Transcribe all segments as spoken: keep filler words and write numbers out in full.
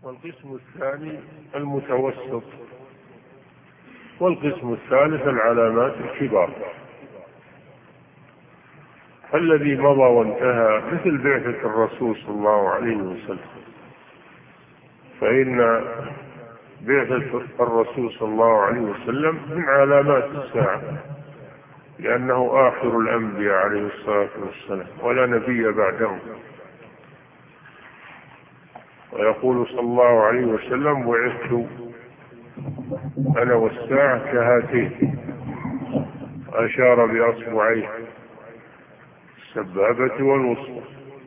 والقسم الثاني المتوسط، والقسم الثالث العلامات الكبار. الذي مضى وانتهى مثل بعثة الرسول صلى الله عليه وسلم، فإن بعثة الرسول صلى الله عليه وسلم من علامات الساعة، لأنه آخر الأنبياء عليه الصلاة والسلام ولا نبي بعده. ويقول صلى الله عليه وسلم: بعثت أنا والساعة كهاتين، أشار بأصبعيه السبابة والوسطى.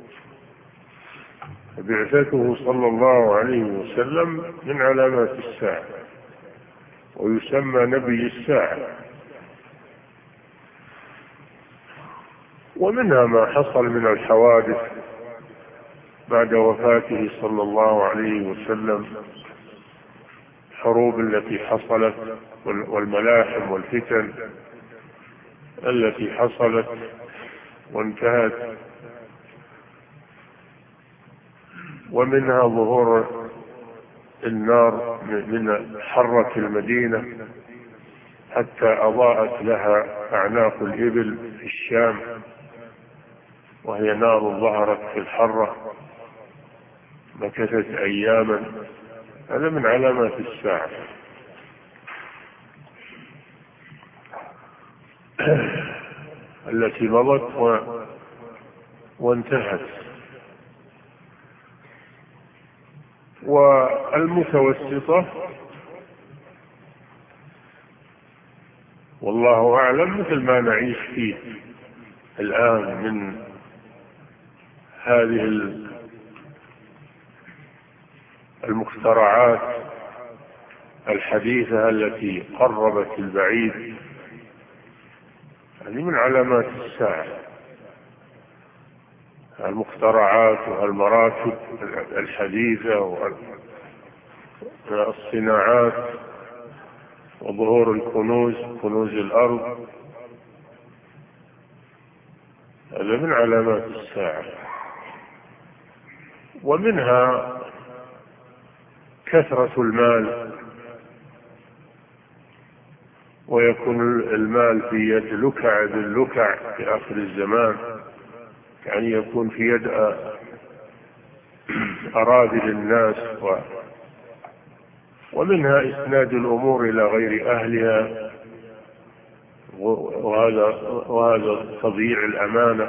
بعثته صلى الله عليه وسلم من علامات الساعة، ويسمى نبي الساعة. ومنها ما حصل من الحوادث بعد وفاته صلى الله عليه وسلم، الحروب التي حصلت والملاحم والفتن التي حصلت وانتهت. ومنها ظهور النار من حرة المدينة حتى أضاءت لها أعناق الإبل في الشام، وهي نار ظهرت في الحرة مكثت أياما. هذا من علامات الساعة. التي مضت و... وانتهت. والمتوسطة والله أعلم مثل ما نعيش فيه الآن من هذه المخترعات الحديثة التي قربت البعيد، هذه من علامات الساعة. المخترعات والمراكب الحديثة والصناعات وظهور الكنوز، كنوز الأرض، هذا من علامات الساعة. ومنها كثرة المال، ويكون المال في يد لكع باللكع في آخر الزمان، يعني يكون في يد أراذل الناس. و ومنها إسناد الأمور إلى غير أهلها، وهذا وهذا تضييع الأمانة.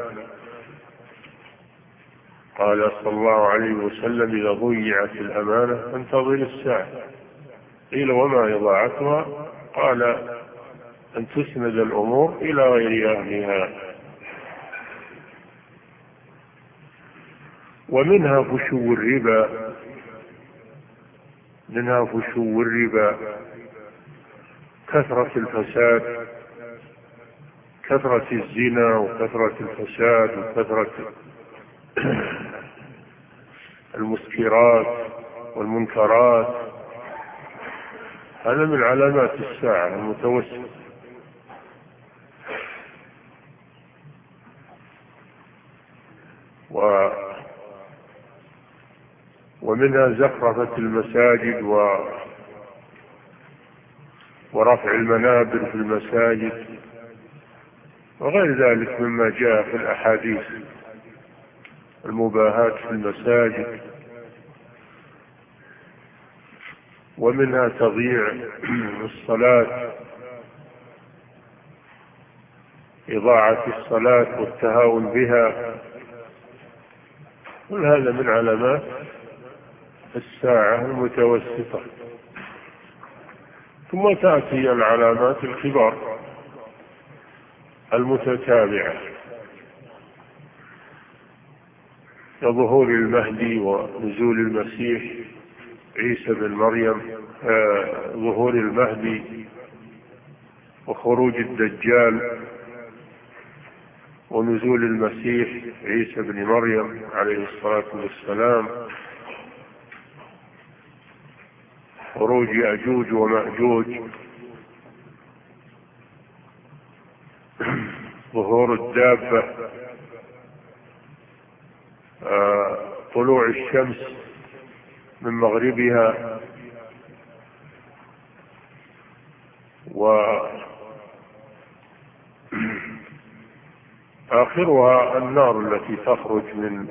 قال صلى الله عليه وسلم: إذا ضيعت الأمانة فانتظر الساعة. قيل: وما إضاعتها؟ قال: أن تسند الأمور إلى غير أهلها. ومنها فشو الربا، منها فشو الربا، كثرة الفساد، كثرة الزنا وكثرة الفساد وكثرة المسكرات والمنكرات، هذا من علامات الساعة المتوسط. و ومنها زخرفة المساجد و ورفع المنابر في المساجد وغير ذلك مما جاء في الأحاديث، المباهاة في المساجد. ومنها تضييع الصلاة، إضاعة الصلاة والتهاون بها، كل هذا من علامات الساعة المتوسطة. ثم تأتي العلامات الكبار المتتابعة، كظهور المهدي ونزول المسيح عيسى بن مريم، آه ظهور المهدي وخروج الدجال ونزول المسيح عيسى بن مريم عليه الصلاة والسلام، خروج يأجوج ومأجوج، ظهور الدابة، آه طلوع الشمس من مغربها، وآخرها النار التي تخرج من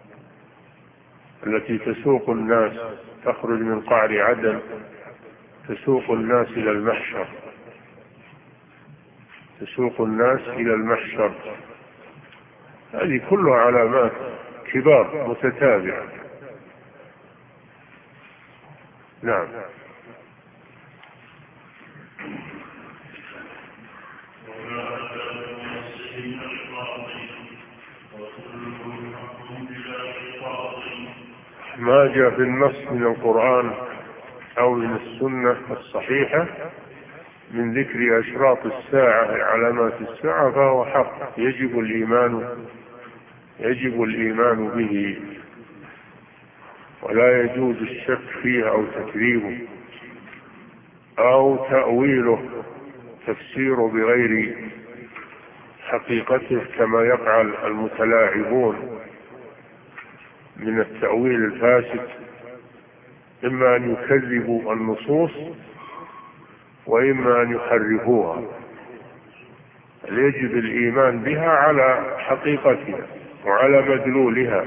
التي تسوق الناس، تخرج من قعر عدن تسوق الناس إلى المحشر، تسوق الناس إلى المحشر. هذه كلها علامات كبار متتابعة. نعم. ما جاء في النص من القرآن أو من السنة الصحيحة من ذكر أشراط الساعة علامات الساعة فهو حق، يجب الإيمان يجب الإيمان به، ولا يجوز الشك فيه أو تكذيبه أو تأويله، تفسيره بغير حقيقته كما يفعل المتلاعبون من التأويل الفاسد، إما أن يكذبوا النصوص وإما أن يحرفوها. يجب الإيمان بها على حقيقتها وعلى مدلولها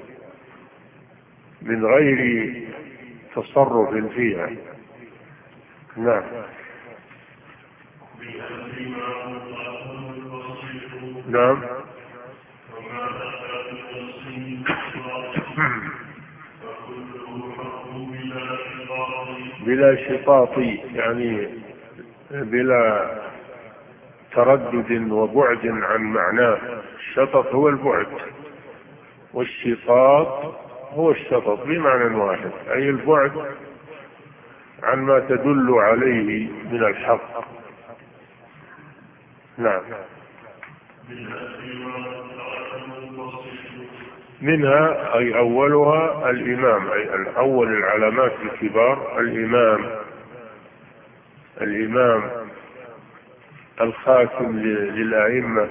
من غير تصرف فيها. نعم. نعم. بلا شطاط، يعني بلا تردد وبعد عن معناه. الشطط هو البعد، والشطاط هو الشطط بمعنى واحد، أي البعد عن ما تدل عليه من الحق. نعم. منها أي أولها الإمام، أي الأول العلامات الكبار الإمام، الإمام الخاتم للأئمة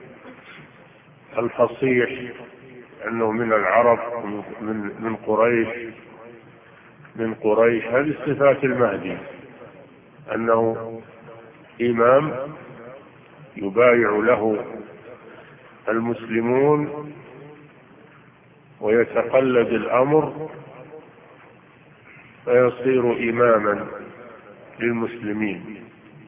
الفصيح، أنه من العرب من من قريش من قريش هذه صفات المهدي، أنه إمام يبايع له المسلمون ويتقلد الأمر فيصير إماما للمسلمين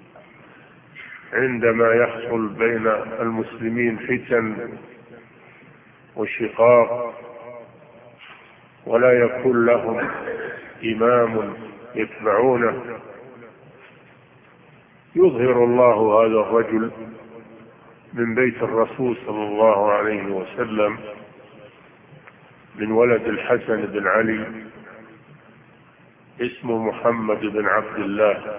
عندما يحصل بين المسلمين فتن وشقاق ولا يكون لهم إمام يتبعونه، يظهر الله هذا الرجل من بيت الرسول صلى الله عليه وسلم من ولد الحسن بن علي، اسمه محمد بن عبد الله،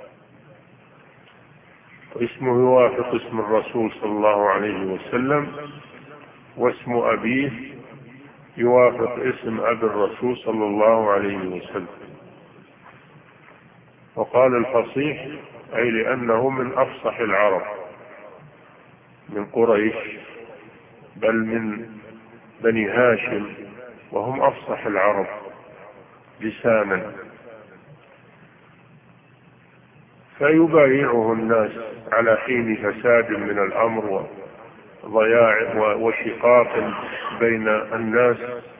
واسمه يوافق اسم الرسول صلى الله عليه وسلم، واسم أبيه يوافق اسم أبي الرسول صلى الله عليه وسلم. وقال الفصيح أي لأنه من أفصح العرب من قريش، بل من بني هاشم، وهم أفصح العرب لسانا، فيبايعه الناس على حين فساد من الأمر وضياع وشقاق بين الناس،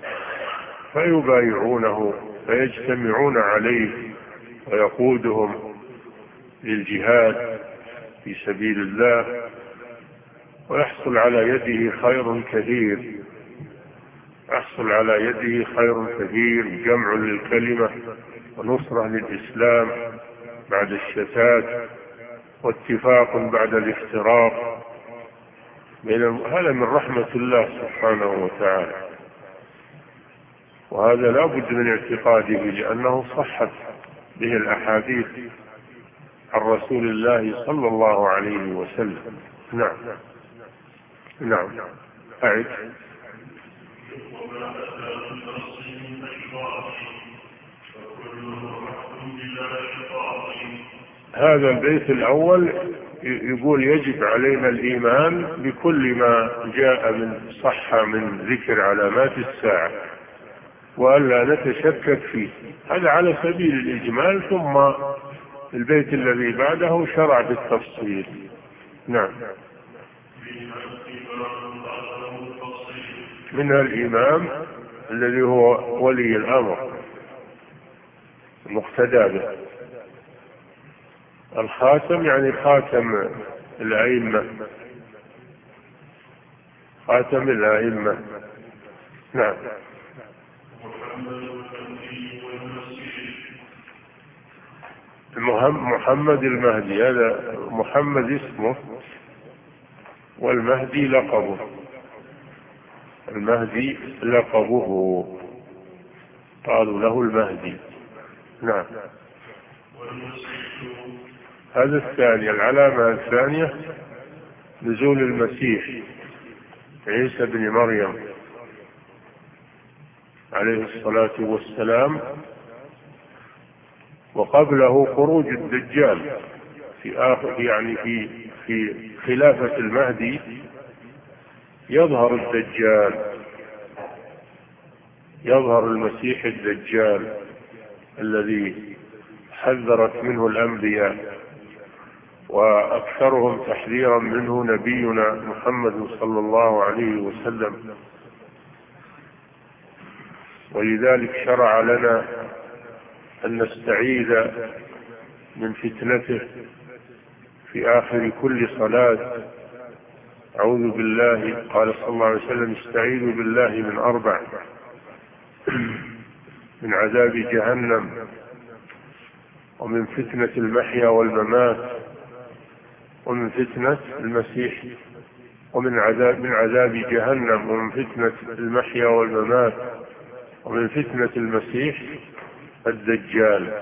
فيبايعونه فيجتمعون عليه ويقودهم للجهاد في سبيل الله، ويحصل على يده خير كثير، يحصل على يده خير كثير، جمع للكلمة ونصرة للإسلام بعد الشتات، واتفاق بعد الافتراق. هذا من رحمة الله سبحانه وتعالى، وهذا لا بد من اعتقاده، لأنه صحت به الأحاديث عن رسول الله صلى الله عليه وسلم. نعم. نعم. أعد. هذا البيت الأول يقول يجب علينا الإيمان بكل ما جاء من صحة من ذكر علامات الساعة، وألا نتشكك فيه. هذا على سبيل الإجمال، ثم البيت الذي بعده شرع بالتفصيل. نعم. منها الإمام الذي هو ولي الأمر المقتدى به. الخاتم يعني خاتم الأئمة، خاتم الأئمة. نعم. محمد المهدي، هذا محمد اسمه والمهدي لقبه، المهدي لقبه، قالوا له المهدي. نعم. هذا الثاني، العلامة الثانية نزول المسيح عيسى بن مريم عليه الصلاة والسلام، وقبله خروج الدجال في آخر، يعني في في خلافة المهدي يظهر الدجال، يظهر المسيح الدجال الذي حذرت منه الأنبياء، وأكثرهم تحذيرا منه نبينا محمد صلى الله عليه وسلم. ولذلك شرع لنا أن نستعيذ من فتنته في آخر كل صلاة. أعوذ بالله، قال صلى الله عليه وسلم: استعيذوا بالله من أربع: من عذاب جهنم، ومن فتنة المحيا والممات، ومن فتنة المسيح، ومن عذاب من عذاب جهنم، ومن فتنة المحيا والممات، ومن فتنة المسيح الدجال،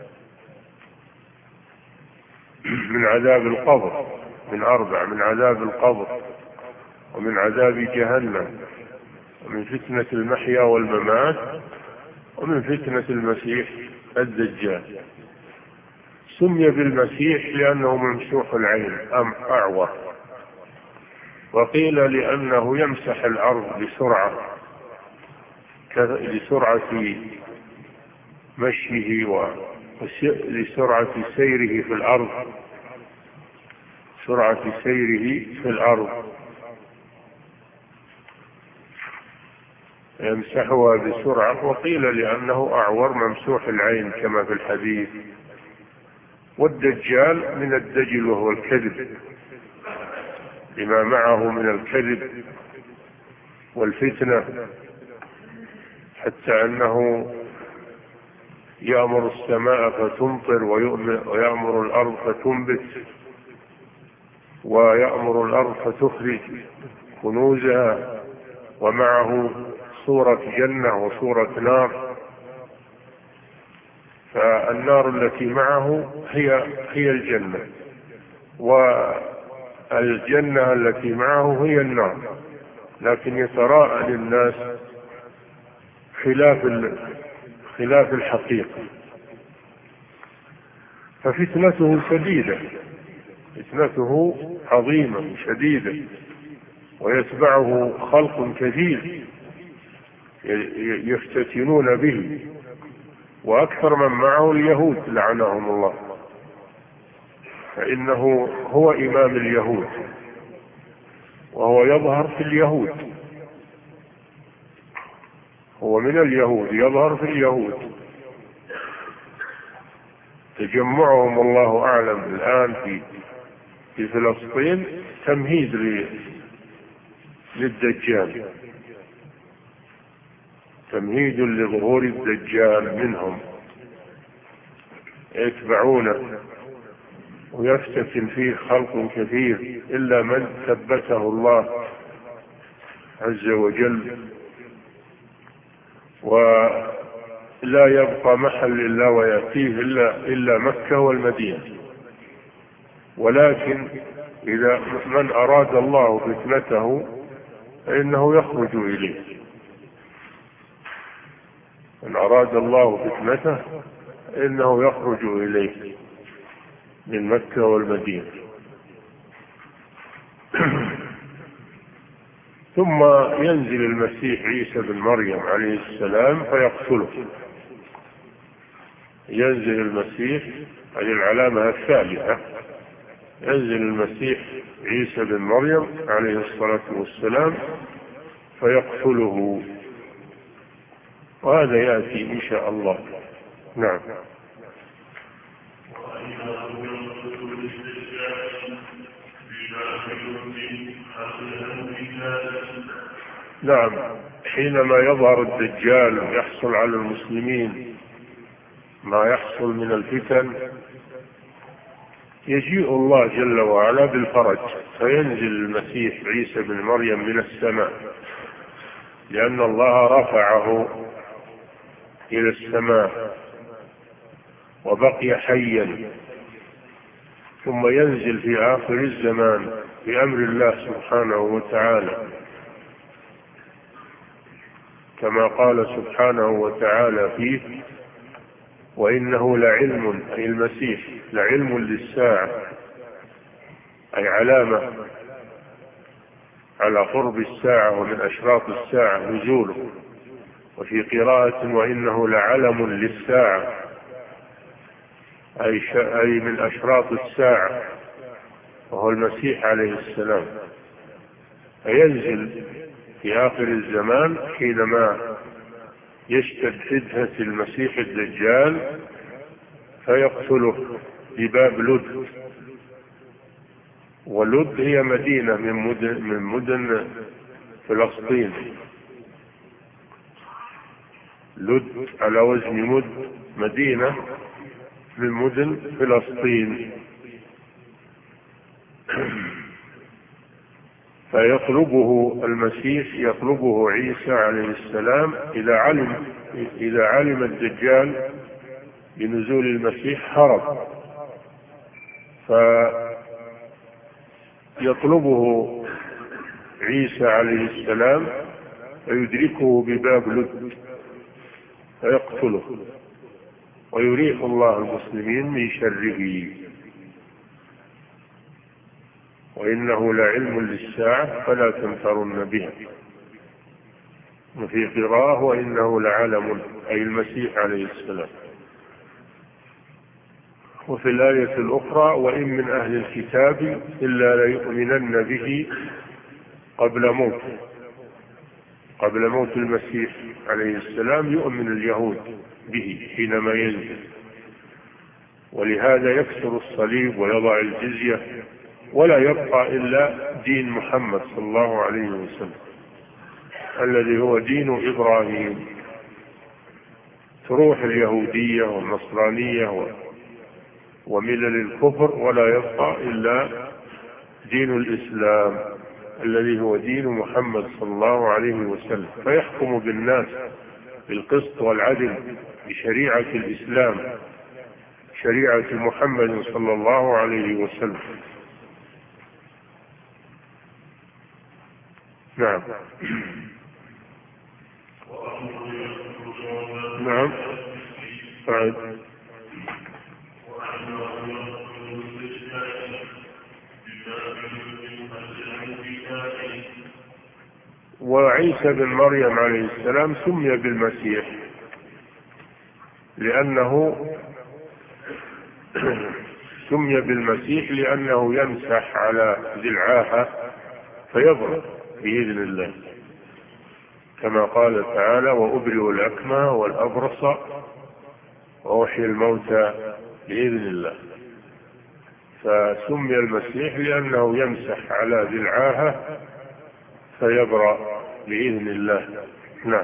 من عذاب القبر، من أربع: من عذاب القبر، ومن عذاب جهنم، ومن فتنة المحيا والممات، ومن فتنة المسيح الدجال. سمي بالمسيح لأنه ممسوح العين أم أعور، وقيل لأنه يمسح الأرض بسرعة، لسرعة مشيه ولسرعة سيره في الأرض، سرعة سيره في الأرض يمسحها بسرعة. وقيل لأنه أعور ممسوح العين كما في الحديث. والدجال من الدجل وهو الكذب، لما معه من الكذب والفتنة، حتى أنه يأمر السماء فتمطر، ويأمر الأرض فتنبت، ويأمر الأرض فتخرج كنوزها، ومعه صورة جنة وصورة نار. فالنار التي معه هي هي الجنة، والجنة التي معه هي النار، لكن يتراءى للناس خلاف خلاف الحقيقة. ففتنته شديدة، فتنته عظيمة شديدة، ويتبعه خلق كثير يفتتنون به، وأكثر من معه اليهود لعنهم الله، فإنه هو إمام اليهود، وهو يظهر في اليهود، هو من اليهود، يظهر في اليهود. تجمعهم الله أعلم الآن في في فلسطين تمهيد للدجال، تمهيد لظهور الدجال منهم، يتبعونه ويفتتن فيه خلق كثير، إلا من ثبته الله عز وجل، ولا يبقى محل إلا ويأتيه إلا, إلا مكة والمدينة. ولكن إذا من أراد الله فتنته فإنه يخرج إليه، من أراد الله فتنته إنه يخرج إليه من مكة والمدينة. ثم ينزل المسيح عيسى بن مريم عليه السلام فيقتله. ينزل المسيح، هذه العلامة الثالثة، ينزل المسيح عيسى بن مريم عليه الصلاة والسلام فيقتله، وهذا يأتي إن شاء الله. نعم. نعم، حينما يظهر الدجال ويحصل على المسلمين ما يحصل من الفتن، يجيء الله جل وعلا بالفرج، فينزل المسيح عيسى بن مريم من السماء، لأن الله رفعه إلى السماء وبقي حيا، ثم ينزل في آخر الزمان بأمر الله سبحانه وتعالى، كما قال سبحانه وتعالى فيه: وإنه لعلم، أي المسيح لعلم للساعة، أي علامة على قرب الساعة ومن أشراط الساعة نزوله. وفي قراءة: وإنه لعلم للساعة، أي, أي من أشراط الساعة، وهو المسيح عليه السلام. فينزل في آخر الزمان حينما يشتد فتنة المسيح الدجال فيقتله بباب لد. ولد هي مدينة من مدن, من مدن فلسطين. لد على وزن مد، مدينة من مدن فلسطين. فيطلبه المسيح، يطلبه عيسى عليه السلام إذا علم إذا علم الدجال بنزول المسيح هرب، فيطلبه عيسى عليه السلام فيدركه بباب لد فيقتله، ويريح الله المسلمين من شره. وإنه لعلم للساعة فلا تمترن بها. وفي قراءة: وإنه لعلم، أي المسيح عليه السلام. وفي الآية الأخرى: وإن من أهل الكتاب إلا ليؤمنن به قبل موت قبل موت المسيح عليه السلام، يؤمن اليهود به حينما ينزل، ولهذا يكسر الصليب ويضع الجزية، ولا يبقى إلا دين محمد صلى الله عليه وسلم الذي هو دين إبراهيم. تروح اليهودية والنصرانية وملل الكفر، ولا يبقى إلا دين الإسلام الذي هو دين محمد صلى الله عليه وسلم، فيحكم بالناس بالقسط والعدل بشريعة الإسلام، شريعة محمد صلى الله عليه وسلم. نعم. نعم. بعد. وعيسى بن مريم عليه السلام سمي بالمسيح لأنه سمي بالمسيح لأنه يمسح على ذي العاهة فيبرأ بإذن الله، كما قال تعالى: وأبرئ الأكمى والأبرص وأحيي الموتى بإذن الله. فسمي المسيح لأنه يمسح على ذي العاهة فيبرأ بإذن الله. نعم.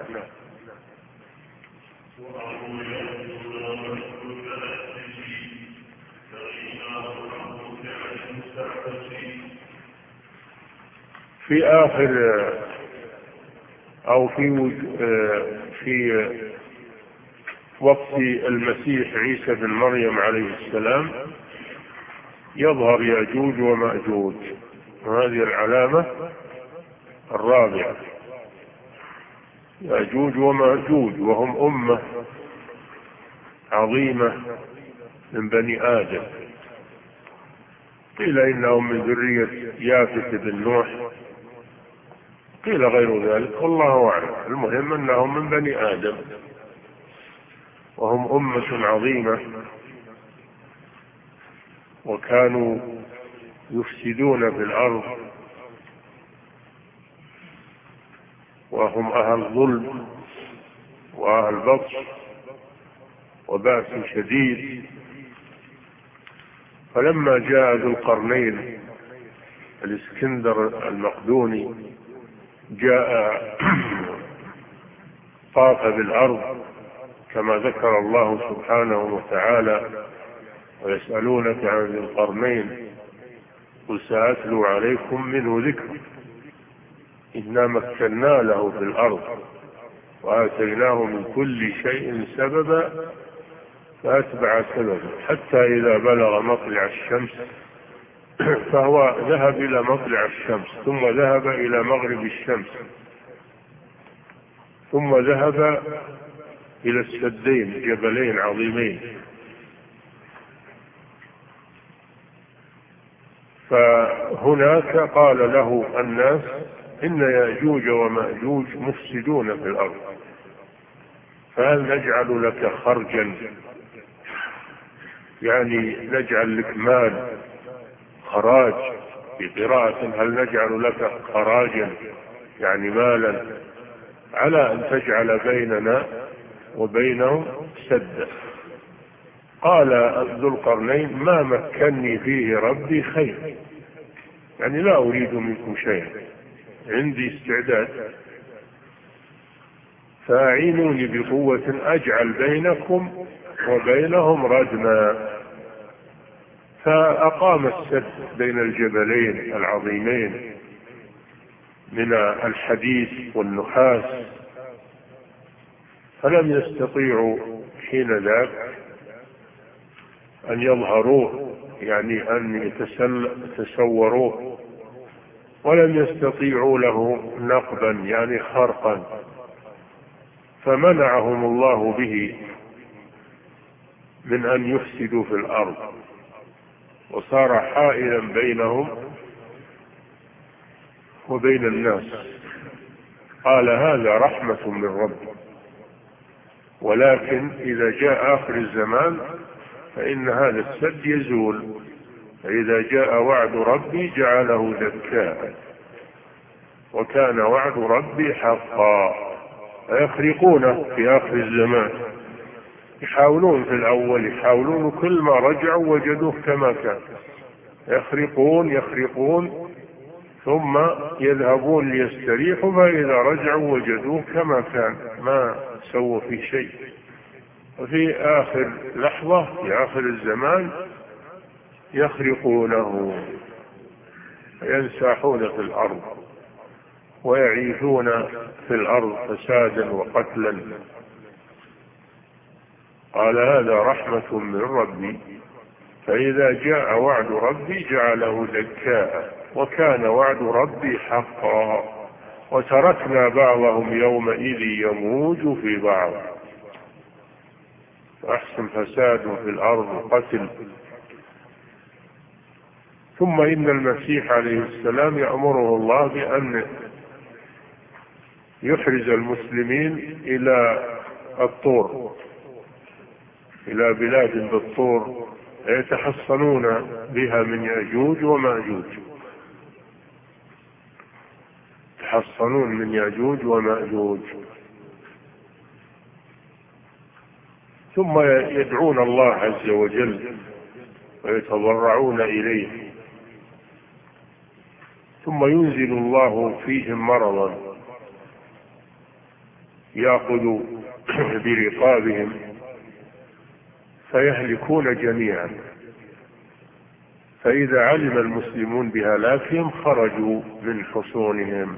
في آخر أو في في وقت المسيح عيسى بن مريم عليه السلام يظهر يأجوج ومأجوج، وهذه العلامة الرابعة. يأجوج ومأجوج وهم أمة عظيمة من بني آدم، قيل إنهم من ذرية يافث بن نوح، قيل غير ذلك والله أعلم. المهم أنهم من بني آدم وهم أمة عظيمة، وكانوا يفسدون في الأرض وهم أهل ظلم وأهل بطش وبأس شديد. فلما جاء ذو القرنين الإسكندر المقدوني جاء طاف بالأرض كما ذكر الله سبحانه وتعالى: ويسألونك عن ذي القرنين قل سأتلو عليكم منه ذكر إنا مكنا له في الأرض وآتيناه من كل شيء سببا فأتبع سببا حتى إذا بلغ مطلع الشمس فهو ذهب إلى مطلع الشمس ثم ذهب إلى مغرب الشمس ثم ذهب إلى السدين جبلين عظيمين. فهناك قال له الناس: إن يأجوج ومأجوج مفسدون في الأرض، فهل نجعل لك خرجا، يعني نجعل لك مال، خراج، بقراءة هل نجعل لك خراجا يعني مالا، على أن تجعل بيننا وبينهم سدا؟ قال ذو القرنين: ما مكني فيه ربي خير، يعني لا أريد منكم شيئا، عندي استعداد، فأعينوني بقوة أجعل بينكم وبينهم ردما. فأقام السد بين الجبلين العظيمين من الحديد والنحاس، فلم يستطيعوا حين ذاك أن يظهروه، يعني أن يتسوروه، ولم يستطيعوا له نقبا يعني خرقا، فمنعهم الله به من أن يفسدوا في الأرض، وصار حائلا بينهم وبين الناس. قال: هذا رحمة من ربي، ولكن إذا جاء آخر الزمان فإن هذا السد يزول، فإذا جاء وعد ربي جعله دكاء وكان وعد ربي حقا. فيخرقونه في آخر الزمان، يحاولون في الأول، يحاولون كل ما رجعوا وجدوه كما كان، يخرقون يخرقون ثم يذهبون ليستريحوا، فإذا رجعوا وجدوه كما كان، ما سووا في شيء. وفي آخر لحظة في آخر الزمان يخرقونه، ينساحون في الأرض ويعيثون في الأرض فسادا وقتلا. قال: هذا رحمة من ربي، فإذا جاء وعد ربي جعله دكاء وكان وعد ربي حقا، وتركنا بعضهم يومئذ يموج في بعض. أحسن فساد في الأرض قتل. ثم إن المسيح عليه السلام يأمره الله بأن يحرز المسلمين إلى الطور، إلى بلاد بالطور يتحصنون بها من يأجوج ومأجوج، يتحصنون من يأجوج ومأجوج. ثم يدعون الله عز وجل ويتضرعون إليه، ثم ينزل الله فيهم مرضا يأخذ برقابهم فيهلكون جميعا. فإذا علم المسلمون بهلاكهم خرجوا من حصونهم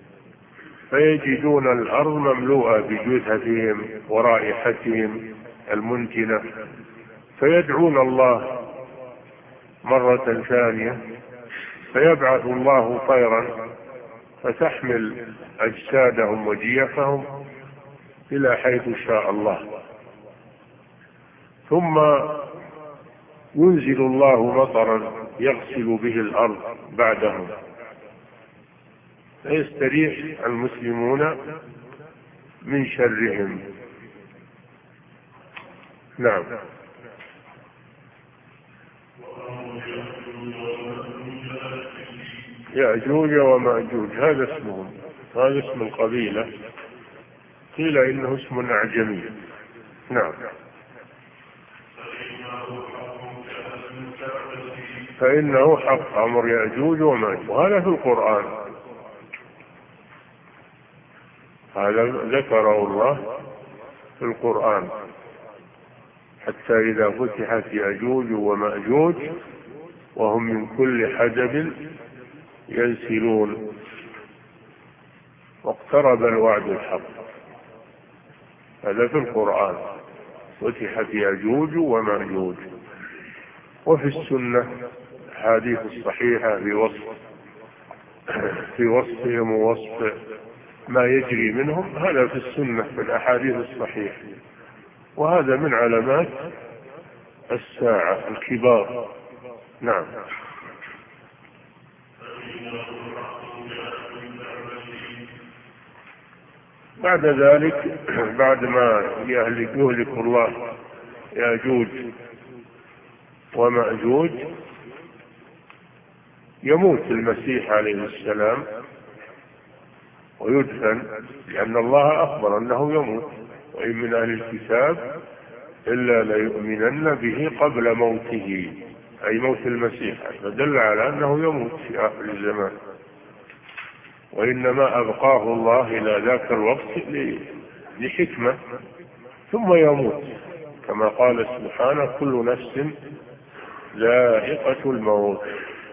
فيجدون الأرض مملوءة بجثثهم ورائحتهم المنتنة، فيدعون الله مرة ثانية فيبعث الله طيرا فتحمل أجسادهم وجيفهم إلى حيث شاء الله، ثم ينزل الله مطرا يغسل به الأرض بعدهم، فيستريح المسلمون من شرهم. نعم. يأجوج ومأجوج هذا اسمهم، هذا اسم القبيلة، قيل إنه اسم أعجمي. نعم. فإنه حق أمر يأجوج ومأجوج، وهذا في القرآن، هذا ذكره الله في القرآن، حتى إذا فتحت يأجوج ومأجوج وهم من كل حدب ينسلون واقترب الوعد الحق. هذا في القرآن، فتحت يأجوج ومأجوج. وفي السنة الحديث الصحيحة في وصف في وصفهم ووصف ما يجري منهم، هذا في السنة في الأحاديث الصحيحة، وهذا من علامات الساعة الكبار. نعم. بعد ذلك، بعد ما يهلك يهلك الله يأجوج ومأجوج، يموت المسيح عليه السلام ويدفن، لأن الله أخبر أنه يموت: وإن من أهل الكتاب إلا ليؤمنن به قبل موته، أي موت المسيح، فدل على أنه يموت في آخر الزمان، وإنما أبقاه الله إلى ذاك الوقت لحكمة، ثم يموت، كما قال سبحانه: كل نفس ذائقة الموت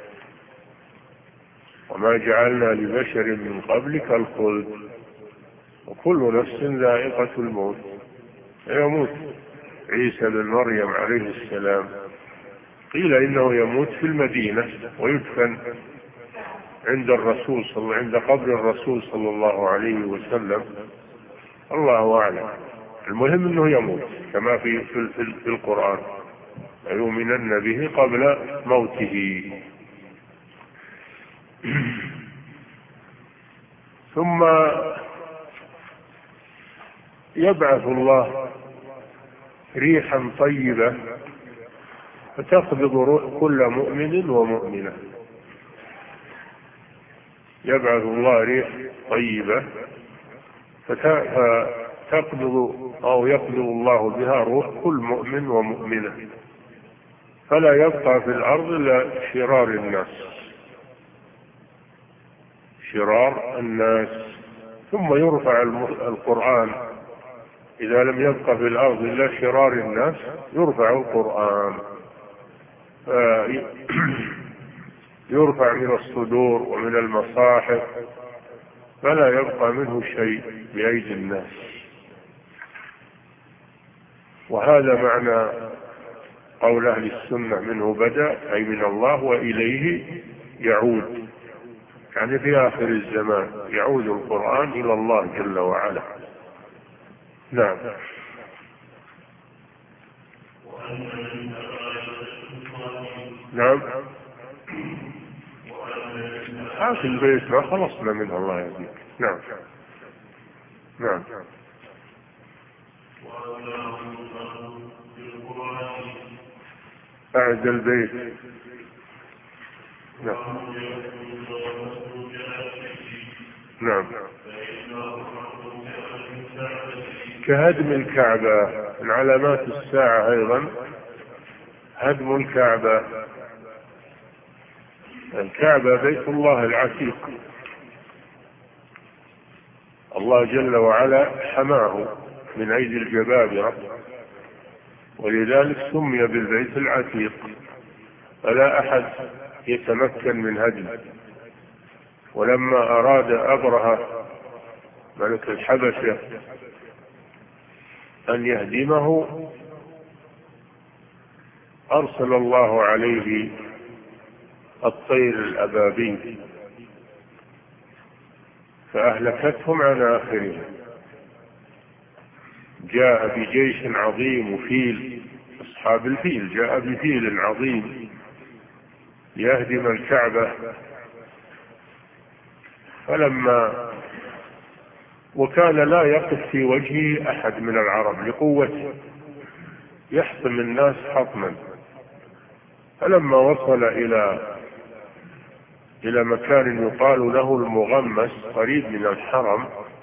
وما جعلنا لبشر من قبلك الخلد وكل نفس ذائقة الموت. يموت عيسى بن مريم عليه السلام، قيل إنه يموت في المدينة ويدفن عند الرسول صلى عند قبر الرسول صلى الله عليه وسلم، الله أعلم. المهم أنه يموت كما في في, في, في القرآن: يؤمنن به قبل موته. ثم يبعث الله ريحا طيبة فتقبض روح كل مؤمن ومؤمنة. يبعث الله ريح طيبة فتقبض أو يقبض الله بها روح كل مؤمن ومؤمنة، فلا يبقى في الأرض إلا شرار الناس شرار الناس ثم يرفع القرآن. إذا لم يبقى في الأرض إلا شرار الناس يرفع القرآن، يرفع من الصدور ومن المصاحف، فلا يبقى منه شيء بأيدي الناس. وهذا معنى قول أهل السنة: منه بدأ، أي من الله، وإليه يعود، يعني في آخر الزمان يعود القرآن إلى الله جل وعلا. نعم. نعم. هذه البيت ما خلصنا منها، الله يهديك. نعم. نعم. أعد البيت. نعم. نعم. كهدم الكعبة. من علامات الساعة أيضا هدم الكعبة. الكعبة بيت الله العتيق، الله جل وعلا حماه من أيدي الجبابرة، ولذلك سمي بالبيت العتيق، فلا أحد يتمكن من هدمه. ولما أراد أبرهة ملك الحبشة أن يهدمه أرسل الله عليه الطير الأبابيل فأهلكتهم عن آخرهم. جاء بجيش عظيم وفيل، أصحاب الفيل، جاء بفيل عظيم يهدم الكعبة، فلما وكان لا يقف في وجهه أحد من العرب لقوته، يحطم الناس حطما. فلما وصل إلى إلى مكان يقال له المغمس قريب من الحرم،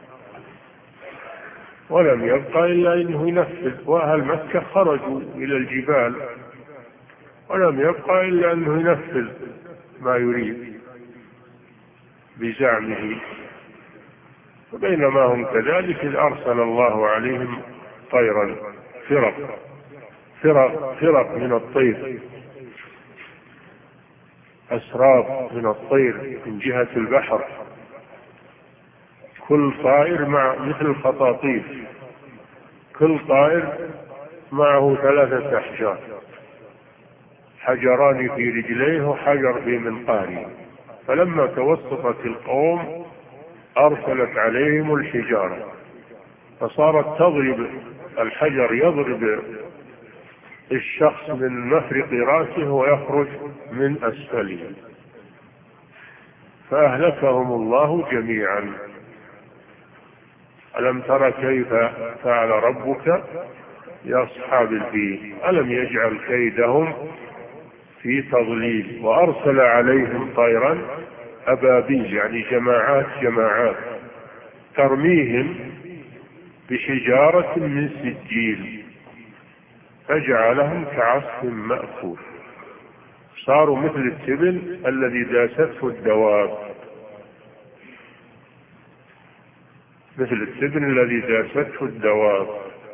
ولم يبقى إلا أنه ينفذ، وأهل مكة خرجوا إلى الجبال، ولم يبقى إلا أنه ينفذ ما يريد بزعمه. وبينما هم كذلك إذ أرسل الله عليهم طيرا فرق فرق فرق من الطير، أسراب من الطير من جهة البحر، كل طائر مع مثل الخطاطيف، كل طائر معه ثلاثة أحجار، حجران في رجليه وحجر في منقاره. فلما توسطت القوم أرسلت عليهم الحجارة، فصارت تضرب الحجر يضرب الشخص من مفرق رأسه ويخرج من أسفله، فأهلكهم الله جميعا. ألم تر كيف فعل ربك بأصحاب الفيل ألم يجعل كيدهم في تضليل وأرسل عليهم طيرا أبابيل، يعني جماعات جماعات، ترميهم بحجارة من سجيل فجعلهم كعصف مأكول، صاروا مثل التبن الذي داسته الدواب، مثل التبن الذي داسته الدواب.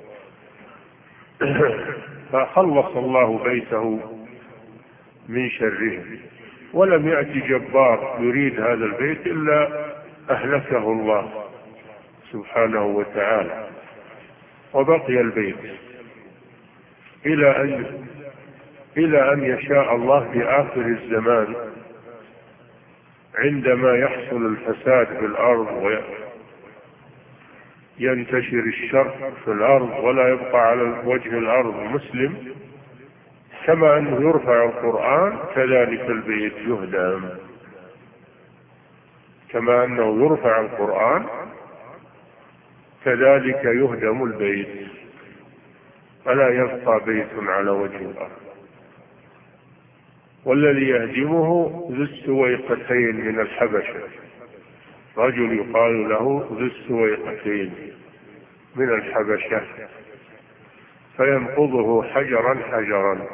فخلص الله بيته من شرهم، ولم يأتي جبار يريد هذا البيت إلا أهلكه الله سبحانه وتعالى، وبقي البيت إلى أن إلى أن يشاء الله في آخر الزمان، عندما يحصل الفساد في الأرض وينتشر الشر في الأرض ولا يبقى على وجه الأرض مسلم، كما أنه يرفع القرآن كذلك البيت يهدم، كما أنه يرفع القرآن كذلك يهدم البيت، فلا يبقى بيت على وجه الأرض. والذي يهدمه ذو السويقتين من الحبشة، رجل يقال له ذو السويقتين من الحبشة، فينقضه حجرا حجرا.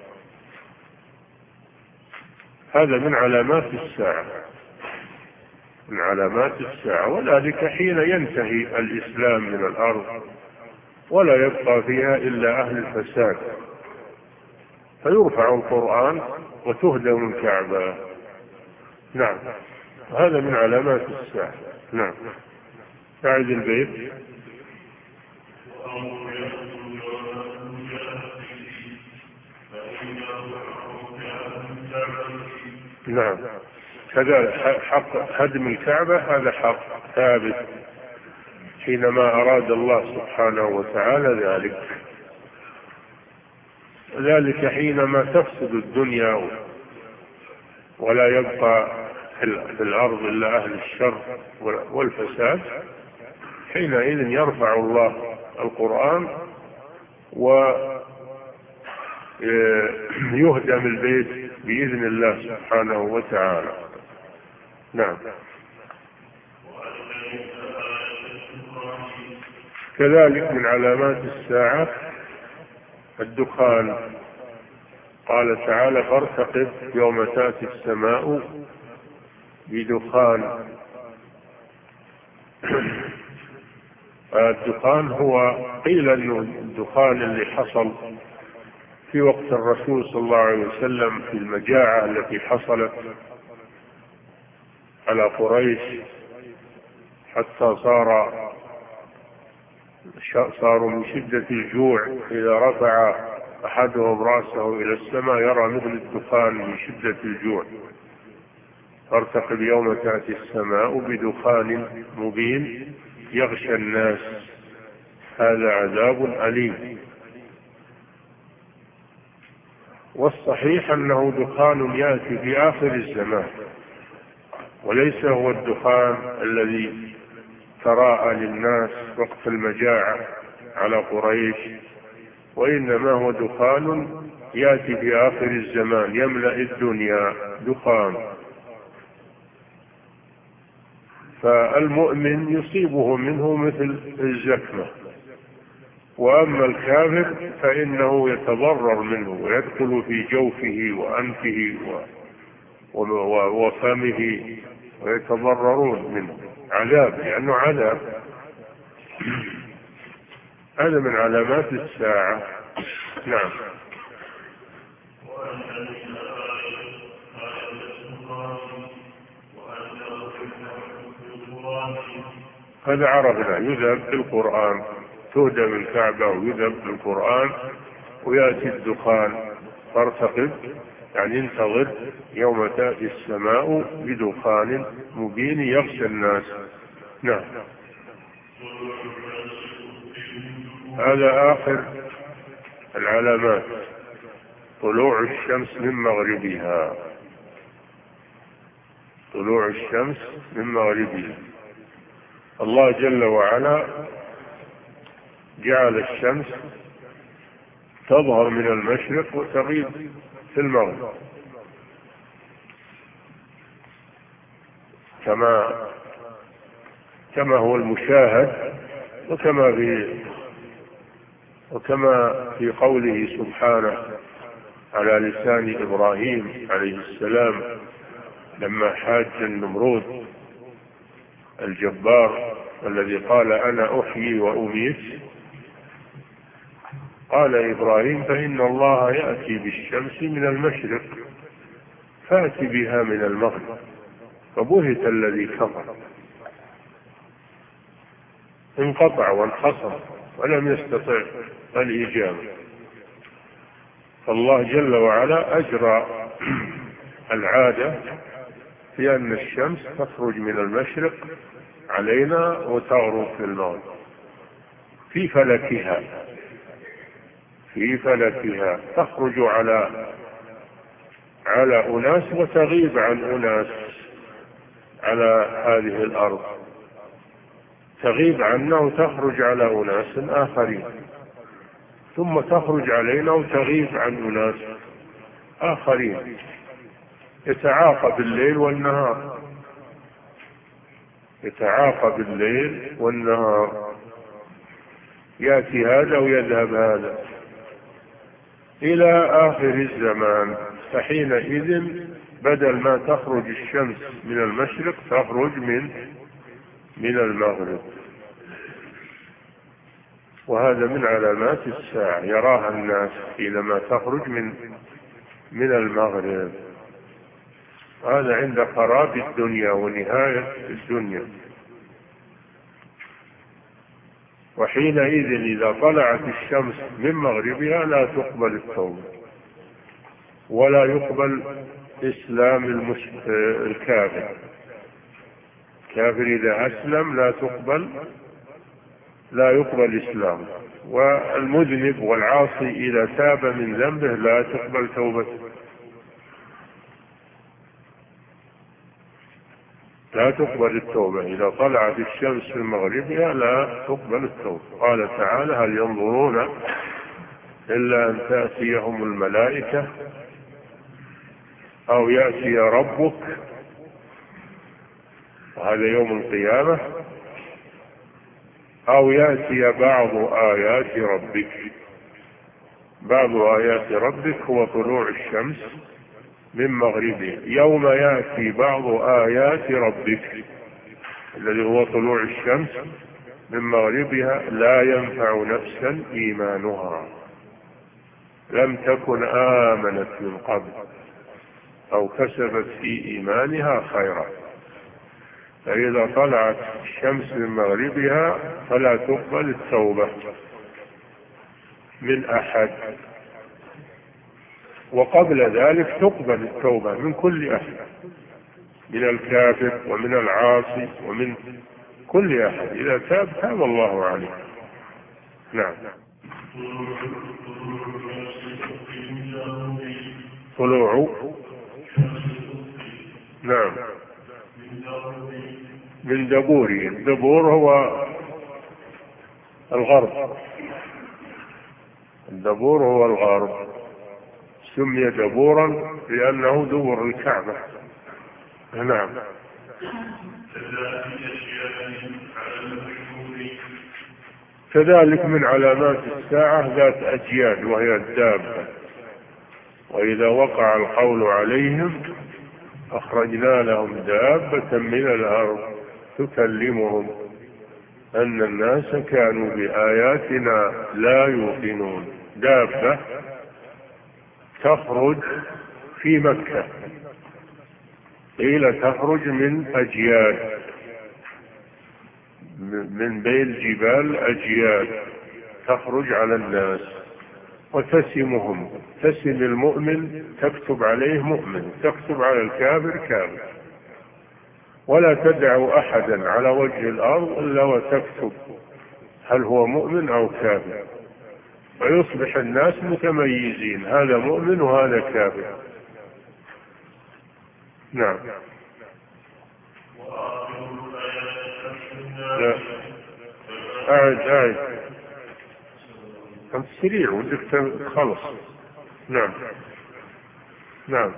هذا من علامات الساعة، من علامات الساعة، وذلك حين ينتهي الإسلام من الأرض ولا يبقى فيها إلا أهل الفساد، فيرفع القرآن وتهدم الكعبة. نعم، هذا من علامات الساعة. نعم، أعد البيت. نعم، كذلك حق هدم الكعبة هذا حق ثابت حينما أراد الله سبحانه وتعالى ذلك، ذلك حينما تفسد الدنيا ولا يبقى في الأرض إلا أهل الشر والفساد، حينئذ يرفع الله القرآن ويهدم البيت بإذن الله سبحانه وتعالى. نعم، كذلك من علامات الساعة الدخان. قال تعالى: فارتقب يوم تأتي السماء بدخان. الدخان هو قيل أنه الدخان اللي حصل في وقت الرسول صلى الله عليه وسلم في المجاعة التي حصلت على قريش، حتى صار صاروا من شدة الجوع إذا رفع أحدهم رأسه إلى السماء يرى مثل الدخان من شدة الجوع. فارتقب يوم تأتي السماء بدخان مبين يغشى الناس، هذا عذاب أليم. والصحيح أنه دخان يأتي في آخر الزمان، وليس هو الدخان الذي تراءى للناس وقت المجاعة على قريش، وإنما هو دخان يأتي في آخر الزمان يملأ الدنيا دخان. فالمؤمن يصيبه منه مثل الزكمة، وأما الكافر فإنه يتضرر منه ويدخل في جوفه وأنفه وفمه ويتضررون منه، عذاب، لأنه عذاب. هذا من علامات الساعة. نعم. هذا عرفنا يذهب بالقرآن، تهدم الكعبة ويذهب بالقرآن ويأتي الدخان، فارتقب يعني انتظر يوم تأتي السماء بدخان مبين يغشى الناس. نعم. هذا آخر العلامات، طلوع الشمس من مغربها، طلوع الشمس من مغربها. الله جل وعلا جعل الشمس تظهر من المشرق وتغيب في المغرب، كما كما هو المشاهد، وكما في وكما في قوله سبحانه على لسان إبراهيم عليه السلام لما حاج النمرود الجبار الذي قال أنا أحيي وأميت، قال إبراهيم فإن الله يأتي بالشمس من المشرق فأتي بها من المغرب، فبهت الذي كفر، انقطع وانحصر ولم يستطع الإجابة. فالله جل وعلا أجرى العادة في أن الشمس تخرج من المشرق علينا وتغرب في المغرب في فلكها في فلكها تخرج على على أناس وتغيب عن أناس على هذه الأرض، تغيب عنا وتخرج على أناس آخرين، ثم تخرج علينا وتغيب عن أناس آخرين، يتعاقب الليل والنهار، يتعاقب الليل والنهار، يأتي هذا ويذهب هذا إلى آخر الزمان. فحينئذ بدل ما تخرج الشمس من المشرق تخرج من من المغرب، وهذا من علامات الساعة يراها الناس حينما تخرج من من المغرب. هذا عند خراب الدنيا ونهاية الدنيا. وحينئذ إذا طلعت الشمس من مغربها لا تقبل التوبة ولا يقبل إسلام الكافر. الكافر إذا أسلم لا تقبل لا يقبل إسلامه، والمذنب والعاصي إذا تاب من ذنبه لا تقبل توبته، لا تقبل التوبة. إذا طلعت الشمس من مغربها لا تقبل التوبة. قال تعالى هل ينظرون إلا أن تأتيهم الملائكة أو يأتي ربك، وهذا يوم القيامة، أو يأتي بعض آيات ربك. بعض آيات ربك هو طلوع الشمس من مغربها. يوم يأتي بعض آيات ربك الذي هو طلوع الشمس من مغربها لا ينفع نفسا إيمانها لم تكن آمنت من قبل أو كسبت في إيمانها خيرا. فإذا طلعت الشمس من مغربها فلا تقبل التوبة من أحد، وقبل ذلك تقبل التوبة من كل أحد، من الكافر ومن العاصي ومن كل أحد. إذا تاب تاب الله عليه. نعم. طلوع نعم من دبورهم. الدبور هو الغرب، الدبور هو الغرب، سمي دبورا لأنه دبر الكعبة. نعم. كذلك من علامات الساعة ذات أجياد وهي الدابة، وإذا وقع القول عليهم أخرجنا لهم دابة من الأرض تكلمهم أن الناس كانوا بآياتنا لا يوقنون. دابة تخرج في مكة، قيل تخرج من أجياد، من بين الجبال أجياد تخرج على الناس وتسمهم، تسم المؤمن تكتب عليه مؤمن، تكتب على الكافر كافر، ولا تدع أحدا على وجه الأرض إلا وتكتب هل هو مؤمن أو كافر، ويصبح الناس متميزين، هذا مؤمن وهذا كافر. نعم. لا. أعد أعد أنت سريع ودك تخلص. نعم. نعم.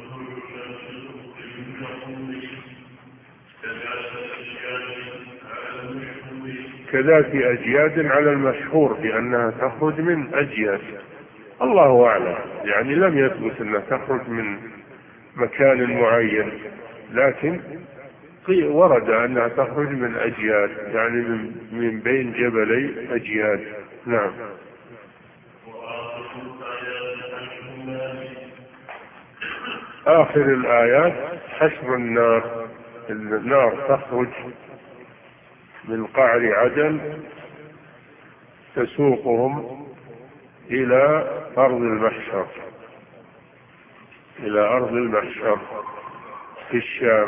كذات أجياد على المشهور بأنها تخرج من أجياد، الله أعلم، يعني لم يثبت أنها تخرج من مكان معين، لكن ورد أنها تخرج من أجياد، يعني من, من بين جبلي أجياد. نعم. آخر الآيات حشر النار، النار تخرج من قعر عدن تسوقهم إلى أرض المحشر، إلى أرض المحشر في الشام،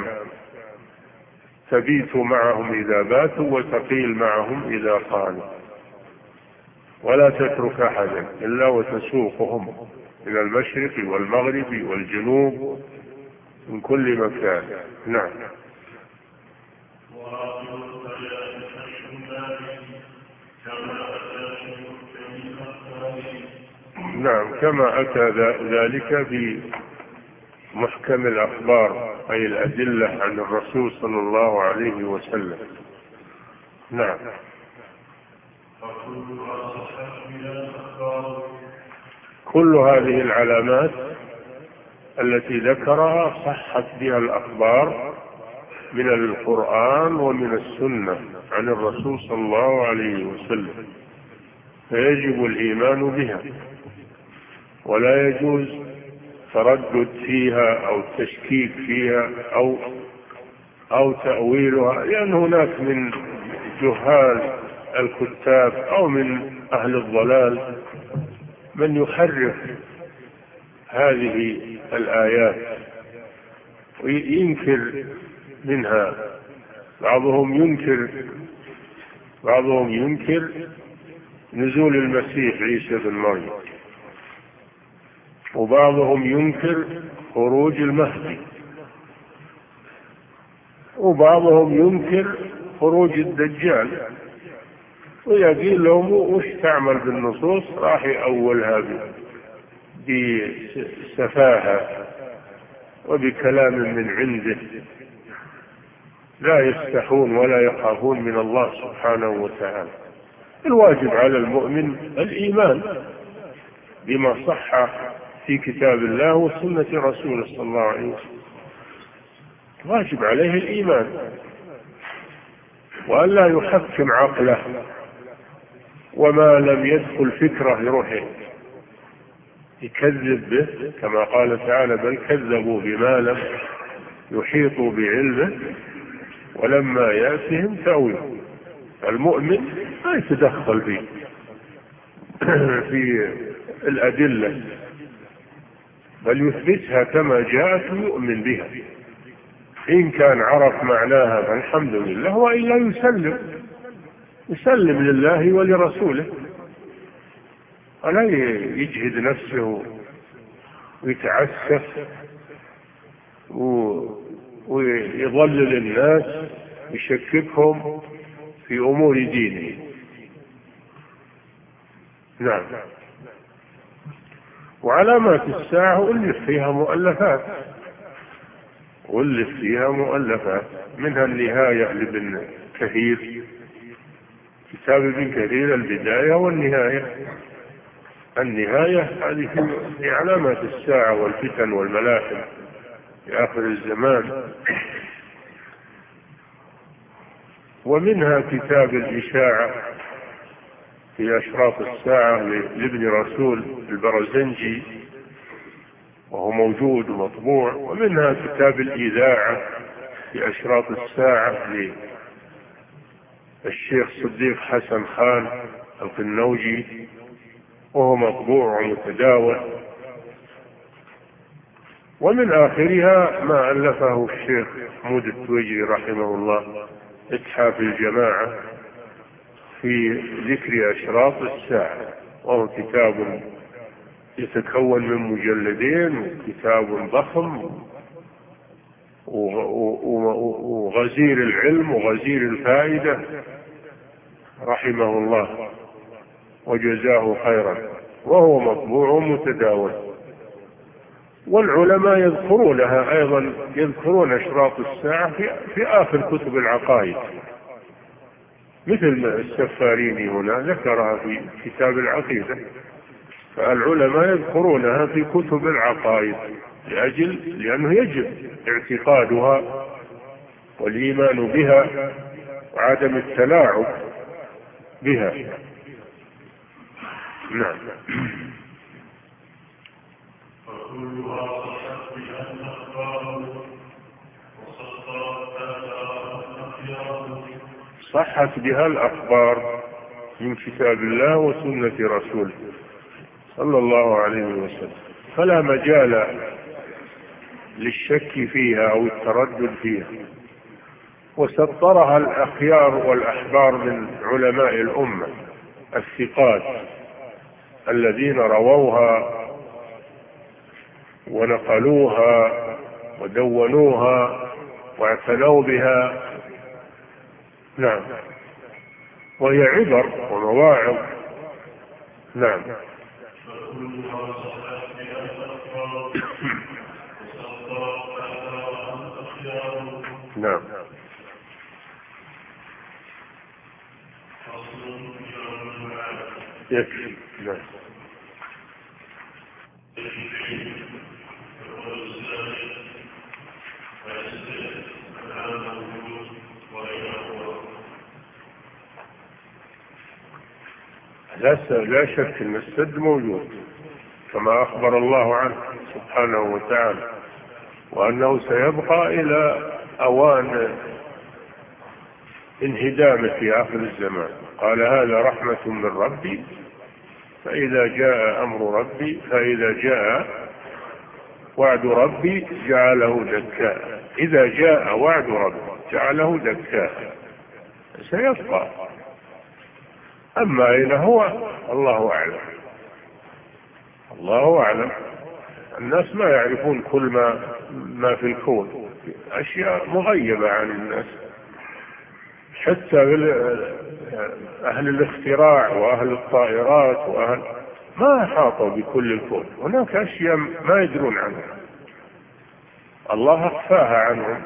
تبيت معهم إذا باتوا وتقيل معهم إذا قالوا، ولا تترك أحدا إلا وتسوقهم إلى المشرق والمغرب والجنوب من كل مكان. نعم. نعم، كما أتى ذلك بمحكم الأخبار أي الأدلة عن الرسول صلى الله عليه وسلم. نعم. كل هذه العلامات التي ذكرها صحت بها الأخبار من القرآن ومن السنة عن الرسول صلى الله عليه وسلم، فيجب الإيمان بها، ولا يجوز تردد فيها أو التشكيك فيها أو أو تأويلها، لأن هناك من جهال الكتاب أو من أهل الضلال من يحرف هذه الآيات وينكر منها، بعضهم ينكر بعضهم ينكر نزول المسيح عيسى بن مريم، وبعضهم ينكر خروج المهدي، وبعضهم ينكر خروج الدجال، ويقول لهم وش تعمل بالنصوص راح يأولها بسفاهة وبكلام من عنده، لا يستحون ولا يخافون من الله سبحانه وتعالى. الواجب على المؤمن الإيمان بما صح في كتاب الله وسنة رسوله صلى الله عليه وسلم، واجب عليه الإيمان، وأن لا يحكم عقله وما لم يدخل فكره يروح يكذب به، كما قال تعالى بل كذبوا بما لم يحيطوا بعلمه ولما يأتهم تأويله. المؤمن لا يتدخل فيه في الأدلة، بل يثبتها كما جاءت ويؤمن بها، إن كان عرف معناها فالحمد لله، وإلا يسلم يسلم لله ولرسوله، ولا يجهد نفسه ويتعسف ويضلل الناس يشككهم في أمور دينهم. نعم. وعلامات الساعة ألف فيها مؤلفات ألف فيها مؤلفات منها النهاية لابن كثير، كتاب ابن كثير البداية والنهاية. النهاية هذه في علامات الساعة والفتن والملاحم في آخر الزمان. ومنها كتاب الإشاعة في أشراط الساعة لابن رسول البرزنجي، وهو موجود ومطبوع. ومنها كتاب الإذاعة في أشراط الساعة للشيخ صديق حسن خان القنوجي، وهو مطبوع ومتداول. ومن آخرها ما ألفه الشيخ محمود التويجري رحمه الله، إتحاف الجماعة في ذكر أشراط الساعة، وهو كتاب يتكون من مجلدين، كتاب ضخم وغزير العلم وغزير الفائدة رحمه الله وجزاه خيرا، وهو مطبوع ومتداول. والعلماء يذكرونها أيضا، يذكرون أشراط الساعة في, في آخر كتب العقائد، مثل السفاريني هنا ذكرها في كتاب العقيدة. فالعلماء يذكرونها في كتب العقائد لأجل لأنه يجب اعتقادها والإيمان بها وعدم التلاعب بها. نعم. صحت بها الأخبار من كتاب الله وسنة رسوله صلى الله عليه وسلم، فلا مجال للشك فيها أو التردد فيها. وسطرها الأخيار والأحبار من علماء الأمة الثقات الذين رووها ونقلوها ودونوها واعتنوا بها. نعم. وهي عبر ومواعظ. نعم. نعم. يكفي. نعم. لا شك أن السد موجود كما أخبر الله عنه سبحانه وتعالى، وأنه سيبقى إلى أوان انهدامه في آخر الزمان. قال هذا رحمة من ربي فإذا جاء أمر ربي فإذا جاء وعد ربي جعله دكاء. إذا جاء وعد ربي جعله دكاء، سيبقى. أما أين هو الله أعلم، الله أعلم. الناس ما يعرفون كل ما ما في الكون، أشياء مغيبة عن الناس. حتى أهل الاختراع وأهل الطائرات وأهل ما أحاطوا بكل الكون، هناك أشياء ما يدرون عنها، الله أخفاها عنهم.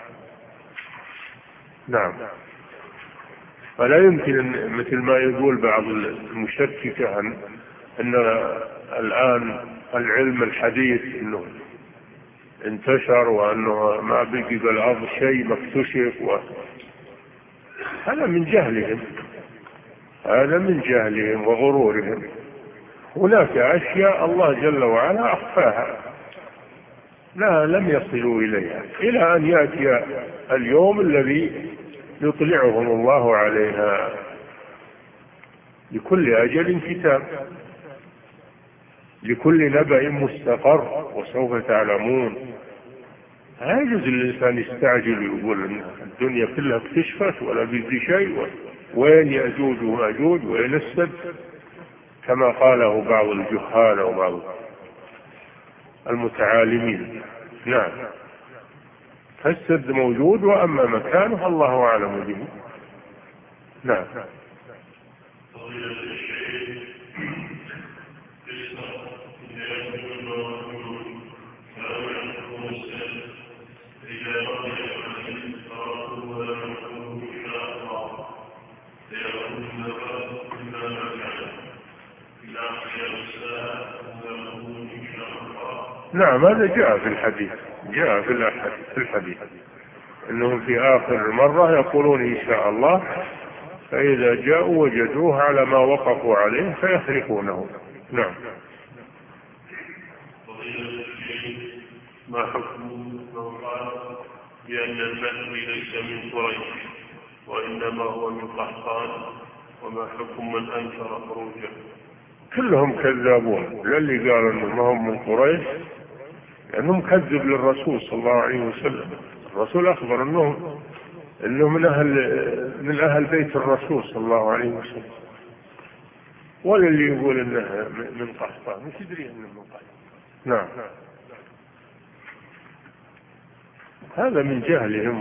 نعم. فلا يمكن مثل ما يقول بعض المشككة أن, أن الآن العلم الحديث إنه انتشر وأنه ما بقي بالأرض شيء مكتشف و... هذا من جهلهم، هذا من جهلهم وغرورهم. هناك أشياء الله جل وعلا أخفاها، لا لم يصلوا إليها إلى أن يأتي اليوم الذي يطلعهم الله عليها. لكل أجل كتاب، لكل نبأ مستقر وسوف تعلمون. لا يجوز الإنسان يستعجل ويقول إن الدنيا كلها اكتشفت ولا بيجي شيء، وين يأجوج ومأجوج وين السد كما قاله بعض الجهال وبعض المتعالمين. نعم. فالسد موجود، وأما مكانه الله أعلم به. نعم. نعم، هذا جاء في الحديث، جاء في الحديث أنهم في آخر مرة يقولون إن شاء الله، فإذا جاءوا وجدوه على ما وقفوا عليه فيحرقونه. نعم. ما حكم من قال بأن المهدي ليس من قريش وإنما هو من قحطان، وما حكم من أنكر خروجه؟ كلهم كذابون، للي قالوا أنهم هم من قريش لأنهم كذب للرسول صلى الله عليه وسلم. الرسول أخبر أنهم أنه من أهل من أهل بيت الرسول صلى الله عليه وسلم، ولا اللي يقول أنه من قحطان مش يدري أنه من قحطان. نعم. هذا من جهلهم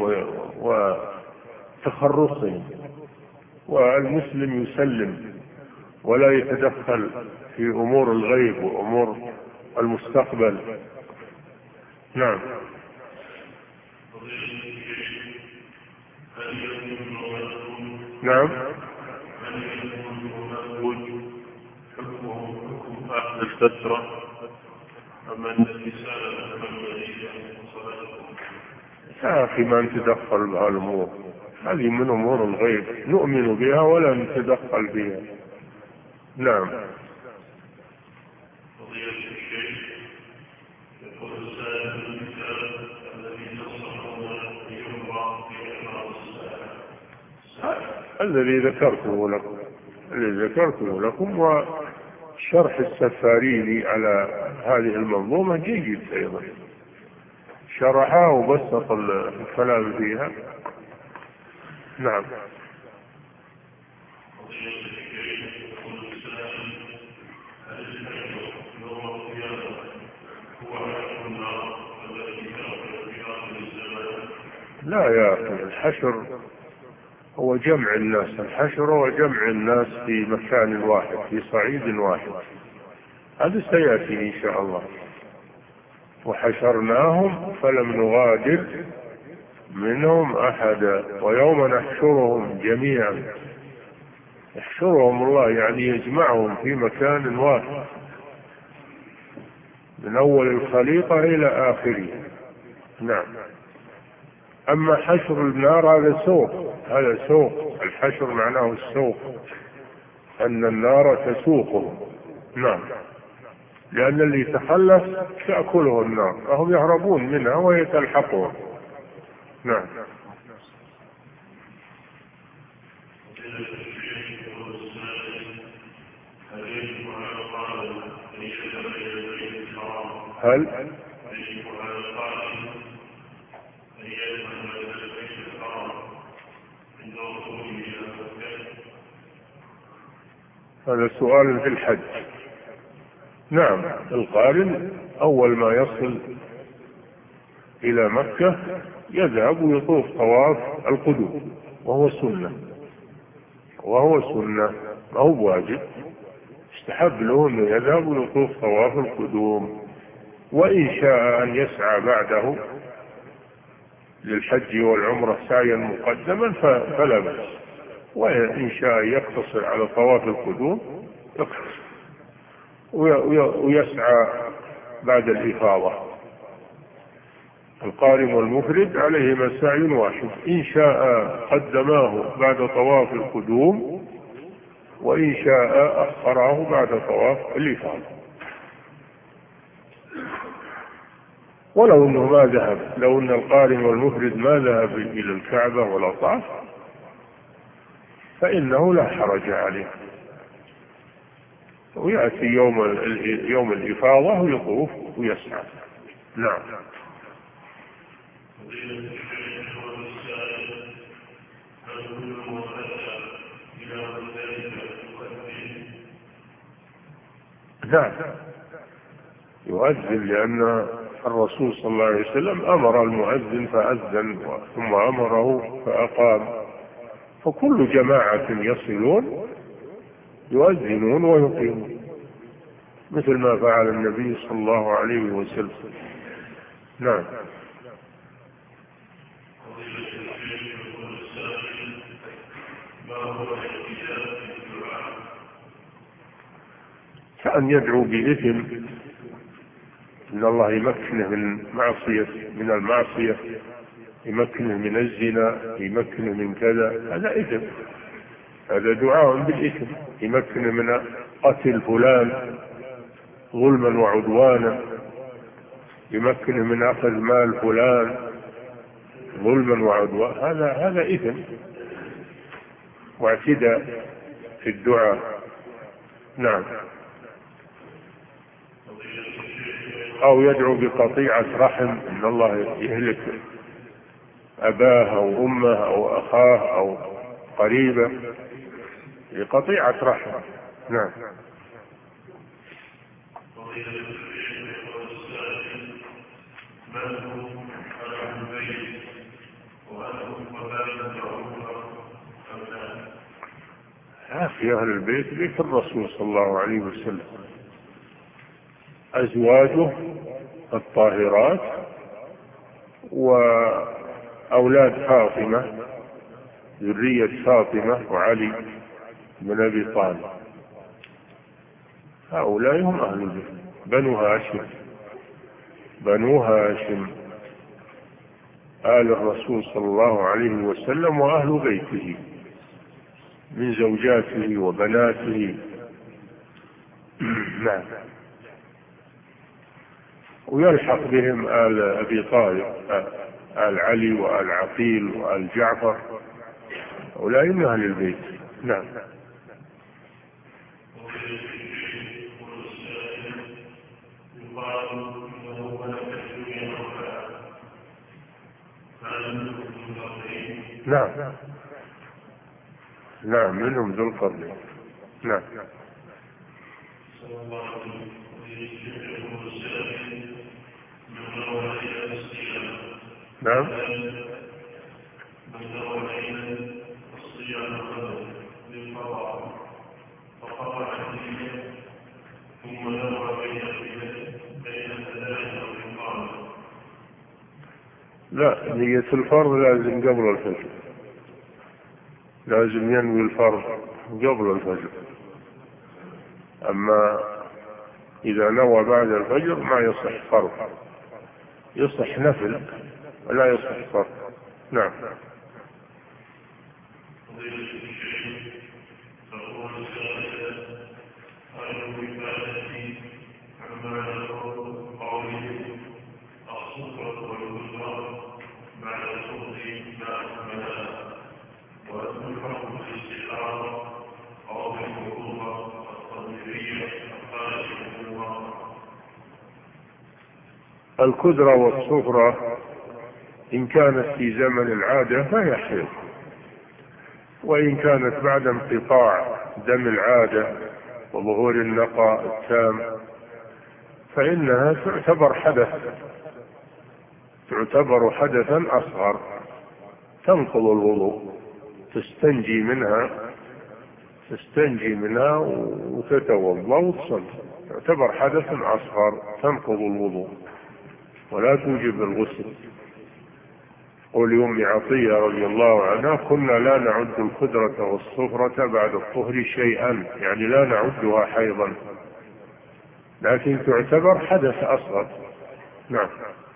وتخرصهم، والمسلم يسلم ولا يتدخل في أمور الغيب وأمور المستقبل. نعم. نعم. أهل الفترة أما النساء يا أخي ما نتدخل بهالأمور، هذه من أمور الغيب نؤمن بها ولا نتدخل بها. نعم. الذي ذكرته لكم الذي ذكرته لكم وشرح السفاريني على هذه المنظومة جيد أيضا، شرحها وبسط الكلام فيها. نعم. لا يا أخي، الحشر هو جمع الناس، الحشر هو جمع الناس في مكان واحد في صعيد واحد، هذا سيأتي إن شاء الله. وحشرناهم فلم نغادر منهم أحدا ويوم نحشرهم جميعا. يحشرهم الله يعني يجمعهم في مكان واحد من أول الخليقة إلى آخره. نعم. أما حشر النار هذا سوق، هذا سوق، الحشر معناه السوق، أن النار تسوقهم. نعم. لأن اللي يتخلف تأكله النار، فهم يهربون منها وهي تلحقهم. نعم. هل هذا سؤال في الحج؟ نعم. القارن أول ما يصل إلى مكة يذهب ويطوف طواف القدوم، وهو سنة وهو سنة ما هو واجب، استحب له أنه يذهب ويطوف طواف القدوم، وإن شاء أن يسعى بعده للحج والعمرة سعيا مقدما فلا بأس، وإن شاء يقتصر على طواف القدوم يقتصر ويسعى بعد الإفاضة. القارن والمفرد عليهما سعي واحد، إن شاء قدماه بعد طواف القدوم، وإن شاء أخره بعد طواف الإفاضة. ولو أنه ما ذهب، لو أن القارن والمفرد ما ذهب إلى الكعبة ولا طاف فإنه لا حرج عليه، ويأتي يوم يوم الإفاضة ويطوف ويسعى. نعم. نعم يؤذن، لأن الرسول صلى الله عليه وسلم أمر المؤذن فأذن ثم أمره فأقام، فكل جماعة يصلون يؤذنون ويقيمون مثل ما فعل النبي صلى الله عليه وسلم. نعم. كأن يدعو بإثم، إن الله يمكنه من معصية من المعصية، يمكنه من الزنا، يمكنه من كذا، هذا إثم، هذا دعاء بالإثم. يمكنه من قتل فلان ظلما وعدوانا، يمكنه من أخذ مال فلان ظلما وعدوانا، هذا هذا إثم واعتداء في الدعاء. نعم. أو يدعو بقطيعة رحم، إن الله يهلك أباه أو أمه أو أخاه أو قريبه بقطيعة رحم. نعم. في أهل البيت بيت الرسول صلى الله عليه وسلم، أزواجه الطاهرات وأولاد فاطمة، ذرية فاطمة وعلي بن أبي طالب، هؤلاء هم أهل البيت، بنو هاشم، بنو هاشم آل الرسول صلى الله عليه وسلم وأهل بيته من زوجاته وبناته. نعم. ويلحق بهم آل أبي طالب، آل علي وآل عقيل وآل جعفر، أولئك من أهل البيت. نعم. نعم. نعم منهم ذو القرنين. نعم. نعم. لا، نية الفرض لازم قبل الفجر، لازم ينوي الفرض قبل الفجر. أما إذا نوى بعد الفجر ما يصح فرض، يصح نفل ولا يصح فرض. نعم. الكدرة والصفرة إن كانت في زمن العادة فهي حيض، وإن كانت بعد انقطاع دم العادة وظهور النقاء التام فإنها تعتبر حدث، تعتبر حدثا أصغر تنقض الوضوء، تستنجي منها تستنجي منها وتتوضأ وتصلي، تعتبر حدث أصغر تنقض الوضوء ولا توجب الغسل. قول أم عطية رضي الله عنها: كنا لا نعد الكدرة والصفرة بعد الطهر شيئا، يعني لا نعدها حيضا، لكن تعتبر حدث أصغر. نعم.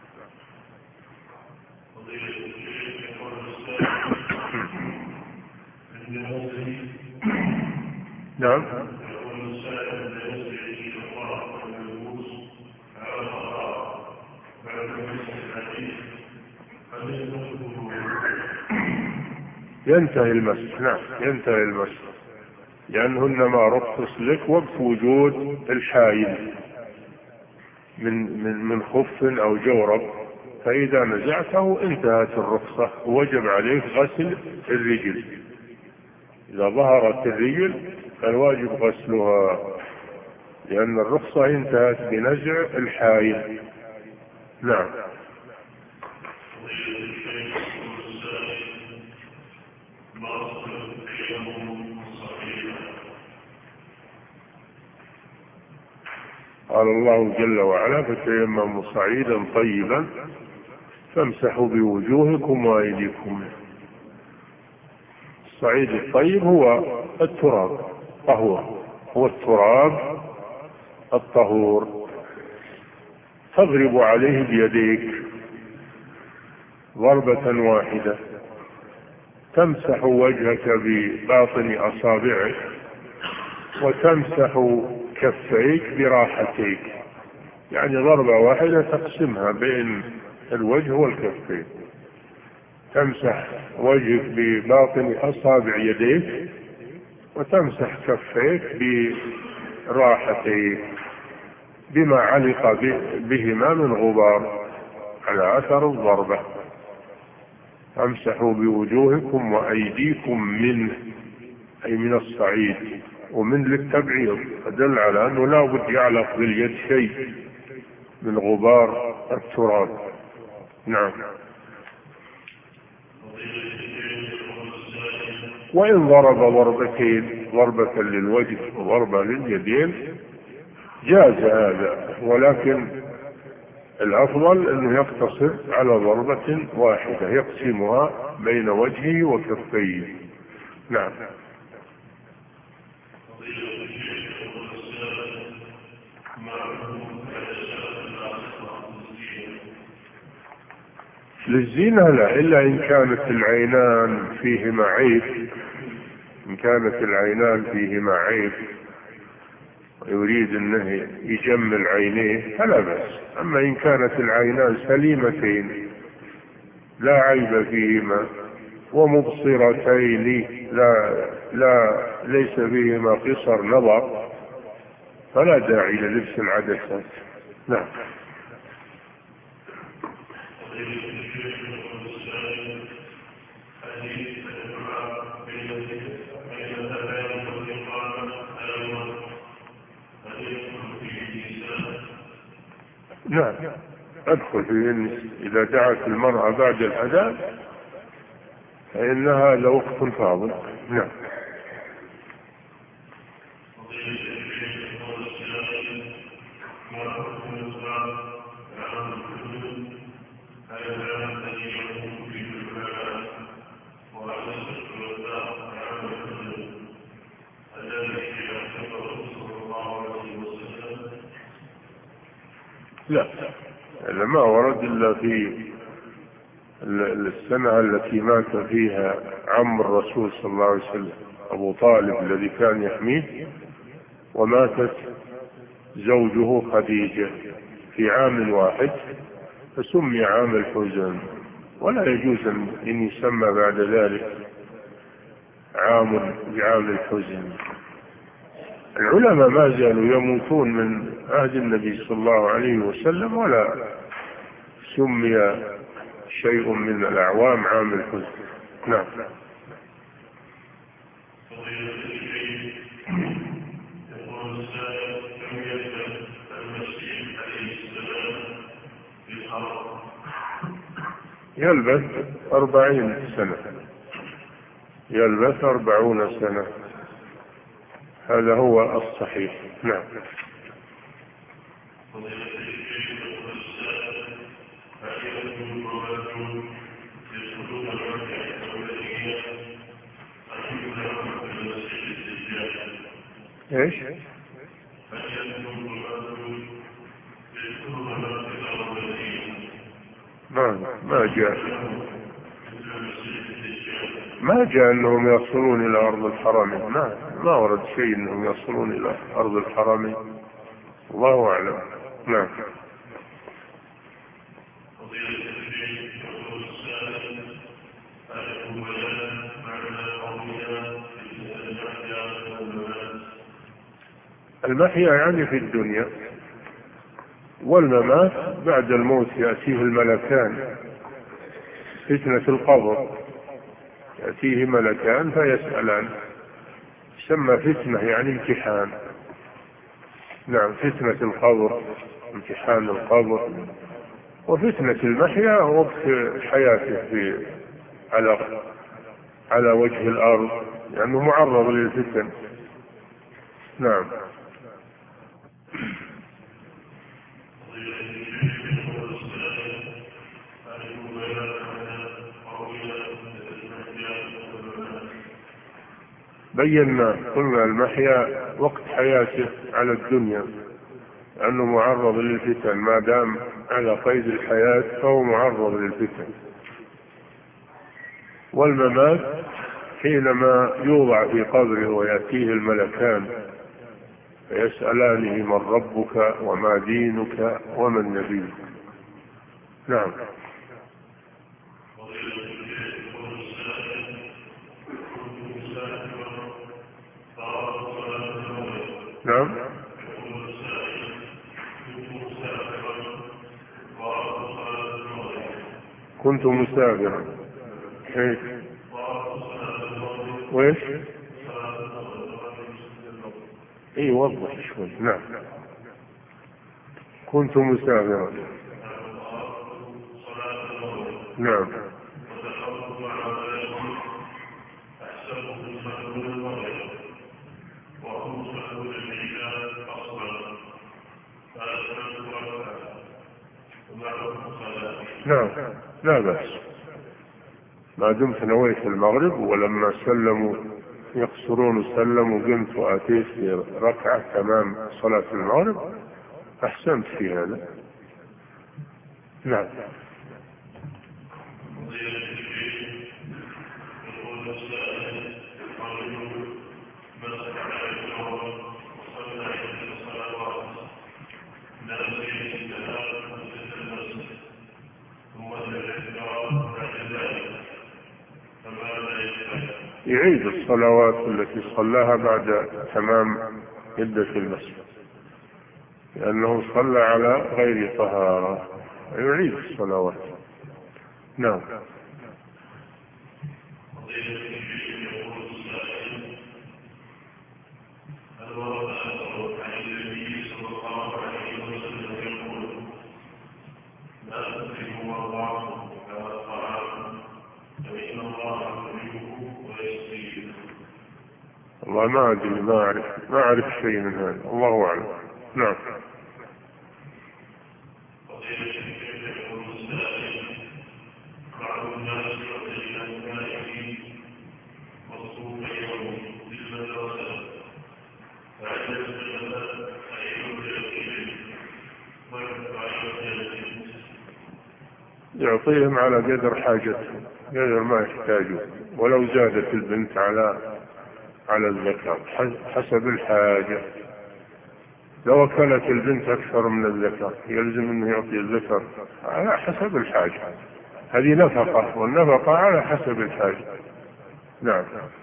نعم. ينتهي المسح. نعم ينتهي المسح، لأنهن ما رخص لك وقت وجود الحائل من من من خف أو جورب، فإذا نزعته انتهت الرخصة ووجب عليك غسل الرجل. إذا ظهرت الرجل فالواجب غسلها، لأن الرخصة انتهت بنزع الحائل. نعم. قال الله جل وعلا: فتيمموا صعيدا طيبا فامسحوا بوجوهكم وأيديكم. الصعيد الطيب هو التراب طهور، هو التراب الطهور. تضرب عليه بيديك ضربة واحدة، تمسح وجهك بباطن أصابعك، وتمسح كفيك براحتيك، يعني ضربة واحدة تقسمها بين الوجه والكفين. تمسح وجهك بباطن أصابع يديك، وتمسح كفيك براحتيك بما علق بهما من غبار على أثر الضربة. امسحوا بوجوهكم وأيديكم منه، أي من الصعيد، ومن للتبعيض، فدل على أنه لا بد يعلق باليد شيء من غبار التراب. نعم. وإن ضرب ضربتين، ضربة للوجه وضربة لليدين، جاز هذا، ولكن الأفضل أنه يقتصر على ضربة واحدة يقسمها بين وجهه وكفيه. نعم. للزينة لا، إلا إن كانت العينان فيهما عيب، إن كانت العينان فيهما عيب يريد أنه يجمل عينيه فلا بأس. أما إن كانت العينان سليمتين لا عيب فيهما ومبصرتين لا لا ليس فيهما قصر نظر، فلا داعي للبس العدسات. نعم. نعم، أدخل في النساء. إذا دعت المرأة بعد الأذان فإن هذا وقت فاضل. نعم. لا، هذا ما ورد إلا في السنة التي مات فيها عم الرسول صلى الله عليه وسلم أبو طالب الذي كان يحميه، وماتت زوجه خديجة في عام واحد، فسمي عام الحزن، ولا يجوز أن يسمى بعد ذلك عام بعام الحزن. العلماء ما زالوا يموتون من عهد النبي صلى الله عليه وسلم ولا سمي شيء من الأعوام عام الحزن. نعم. يلبث أربعين سنة، يلبث أربعون سنة، هذا هو الصحيح. نعم. ايش؟ ما ما جاء ما جاء انهم يصلون الى ارض الحرمين. ما ما ورد شيء انهم يصلون الى ارض الحرمين، الله اعلم. نعم. المحيا يعني في الدنيا، والممات بعد الموت يأتيه الملكان، فتنة القبر، يأتيه ملكان فيسألان، يسمى فتنة يعني امتحان. نعم، فتنة القبر، امتحان القبر، وفتنة المحيا وقت حياته في على على وجه الأرض لأنه يعني معرض للفتن. نعم. بينا قلنا المحيا وقت حياته على الدنيا لأنه معرض للفتن، ما دام على قيد الحياة فهو معرض للفتن. والممات حينما يوضع في قبره ويأتيه الملكان فيسألانه من ربك وما دينك ومن نبيك. نعم. نعم. كنت مسافرا. كيف؟ ويش؟ اي وضح شوي. نعم. كنت مسافرا. نعم. نعم لا بأس ما دمت نويت المغرب، ولما سلموا يقصرون سلموا قمت وآتيت في ركعة تمام صلاة المغرب أحسنت في هذا. نعم. يعيد الصلوات التي صلاها بعد تمام مدة المسجد لأنه صلى على غير طهارة، يعيد الصلوات. نعم. والله ما أدري، ما أعرف ما أعرف شيء من هذا، الله أعلم. نعم. يعطيهم على قدر حاجتهم، قدر ما يحتاجون، ولو زادت البنت على على الذكر حسب الحاجة. لو أكلت البنت أكثر من الذكر يلزم أنه يعطي الذكر على حسب الحاجة، هذه نفقة، والنفقة على حسب الحاجة. نعم.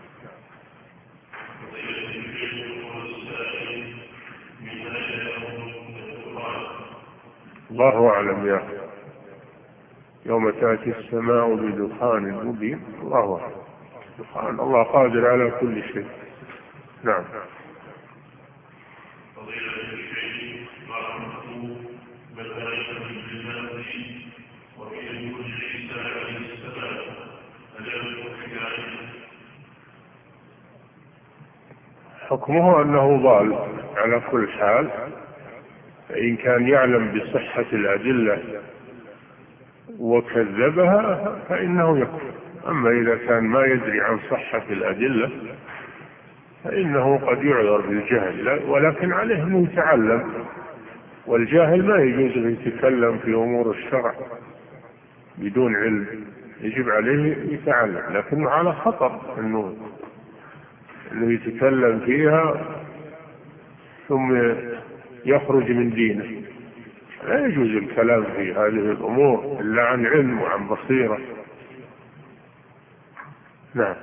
الله أعلم يا أخي. يوم تأتي السماء بدخان مبين، الله أعلم. دخان، الله قادر على كل شيء. نعم. حكمه أنه ضال على كل حال، فإن كان يعلم بصحة الأدلة وكذبها فإنه يكفر. أما إذا كان ما يدري عن صحة الأدلة فإنه قد يعذر بالجهل، ولكن عليه أن يتعلم، والجاهل ما يجوز أن يتكلم في أمور الشرع بدون علم، يجب عليه يتعلم، لكنه على خطر أنه أنه يتكلم فيها ثم يخرج من دينه. لا يجوز الكلام في هذه الأمور إلا عن علم وعن بصيرة. نعم.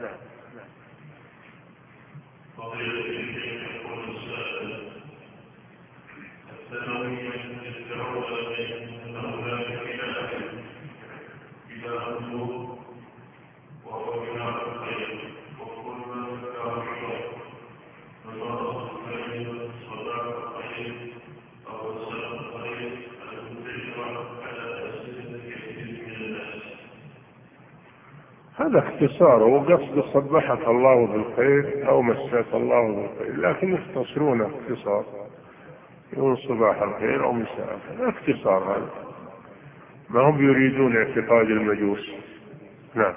هذا اختصار، وقصد صبحك الله بالخير أو مساك الله بالخير، لكن يختصرون اختصار، يقول صباح الخير أو مساء، اختصار هذا، ما هم يريدون اعتقاد المجوس. نعم.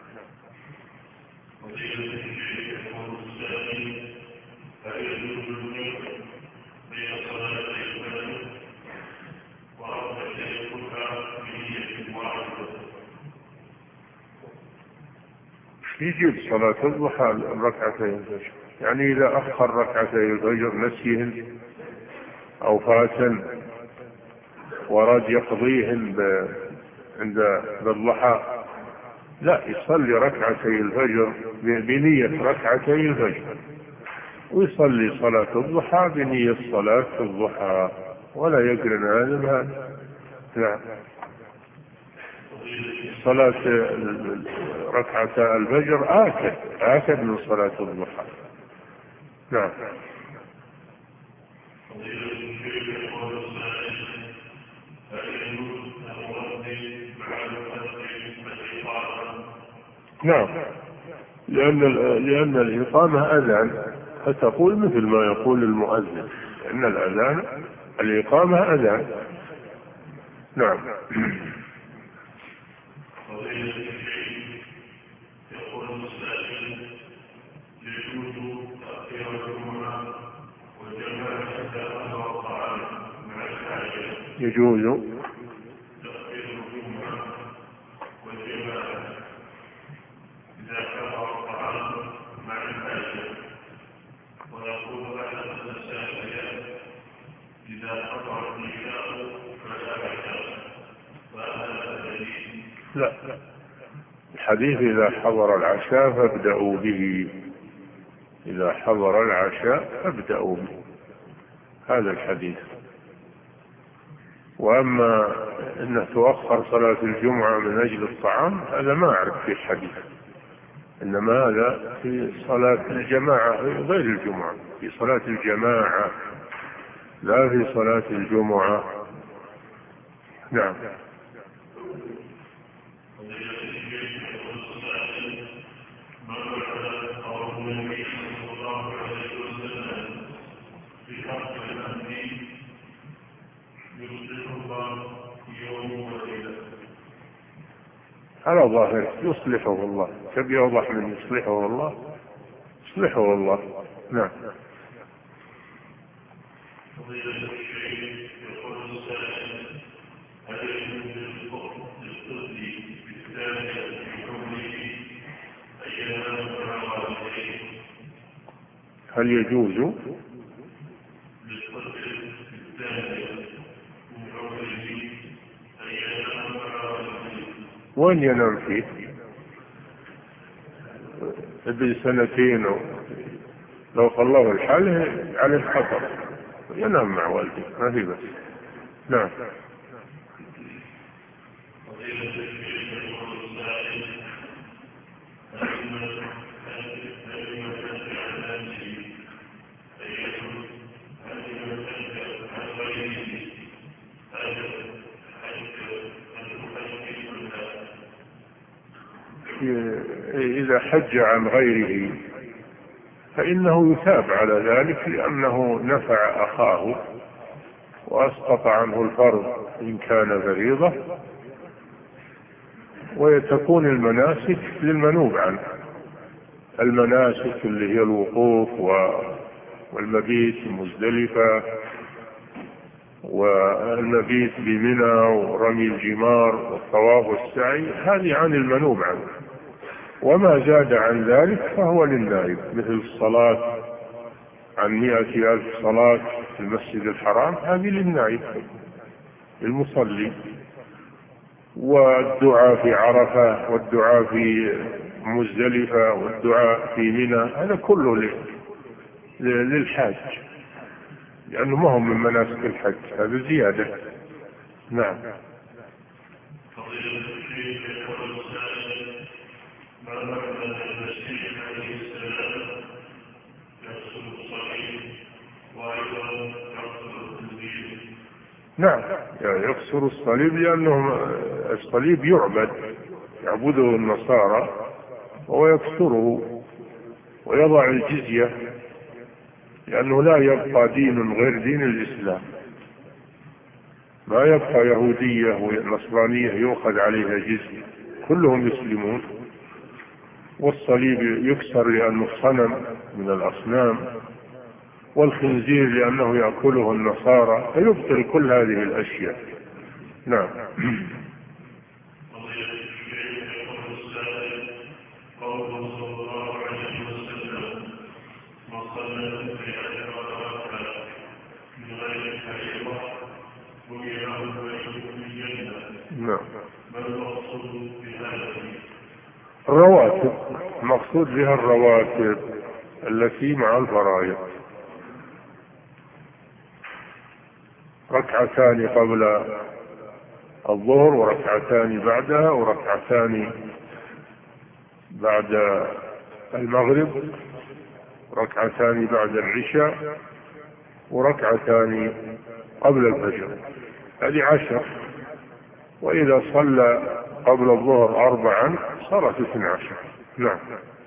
يجيب صلاة الضحى ركعتين الفجر، يعني إذا أخر ركعتين الفجر نسيهن أو فاتن وراد يقضيهن عند الضحى، لا، يصلي ركعتي الفجر بنية ركعتي الفجر، ويصلي صلاة الضحى بنية صلاة الضحى، ولا يقرن هذا بهذا. نعم. صلاة ركعة الفجر آكد آكد من صلاة الضحى. نعم. نعم، لأن لأن الإقامة أذان، فتقول مثل ما يقول المؤذن، لأن الأذان الإقامة أذان. نعم. يجوز لا، الحديث إذا حضر العشاء فابدأوا به، إذا حضر العشاء فابدأوا به، هذا الحديث. وأما أنه تؤخر صلاة الجمعة من أجل الطعام، هذا ما أعرف في الحديث، إنما هذا في صلاة الجماعة غير الجمعة، في صلاة الجماعة لا في صلاة الجمعة. نعم. على ظاهر يصلحه الله، تبي يوضح من يصلحه الله، يصلحه الله. نعم. هل يجوز وين ينام فيه؟ ابن سنتين لو خلاه الحال عليه خطر، ينام مع والده ما في بس. نعم. إذا حج عن غيره فإنه يثاب على ذلك، لأنه نفع أخاه وأسقط عنه الفرض إن كان فريضة، وتكون المناسك للمنوب عنه، المناسك اللي هي الوقوف والمبيت في مزدلفة والمبيت بمنى ورمي الجمار والطواف والسعي، هذه عن المنوب عنه، وما زاد عن ذلك فهو للنائب، مثل الصلاة عن مئة ألف صلاة في المسجد الحرام، هذه للنائب المصلي، والدعاء في عرفة والدعاء في مزدلفة والدعاء في منى، هذا كله للحاج، لأنه ما هو من مناسك الحج، هذا زيادة. نعم. نعم، يعني يكسر الصليب، لأنه الصليب يعبد، يعبده النصارى وهو يكسره ويضع الجزية، لأنه لا يبقى دين غير دين الإسلام، ما يبقى يهودية ونصرانية يؤخذ عليها جزية، كلهم يسلمون. والصليب يكسر لأنه صنم من الأصنام، والخنزير لأنه يأكله النصارى، فيبطل كل هذه الأشياء. نعم. نعم. الرواتب المقصود بها الرواتب التي مع الفرائض، ركعتان قبل الظهر وركعتان بعدها وركعتان بعد المغرب، ركعتان بعد العشاء، وركعتان قبل الفجر، هذه عشر. وإذا صلى قبل الظهر أربعا صارت اثنى عشر. نعم.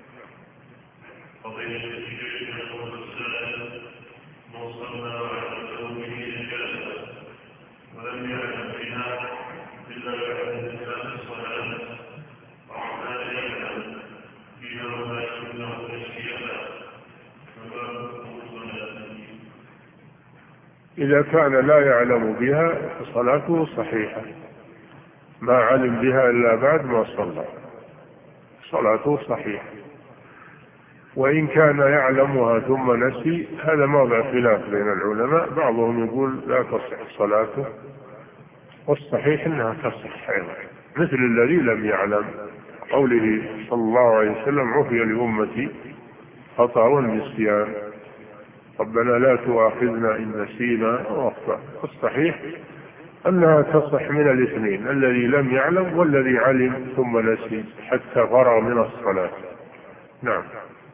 إذا كان لا يعلم بها فصلاته صحيحة، ما علم بها إلا بعد ما صلى صلاته صحيحة. وإن كان يعلمها ثم نسي هذا موضع خلاف بين العلماء، بعضهم يقول لا تصح صلاته، والصحيح أنها تصح أيضا، مثل الذي لم يعلم، قوله صلى الله عليه وسلم عفي لأمتي خطأ والنسيان، ربنا لا تؤاخذنا إن نسينا أو أخطأ. الصحيح أنها تصح من الاثنين، الذي لم يعلم والذي علم ثم نسي حتى فرغ من الصلاة. نعم.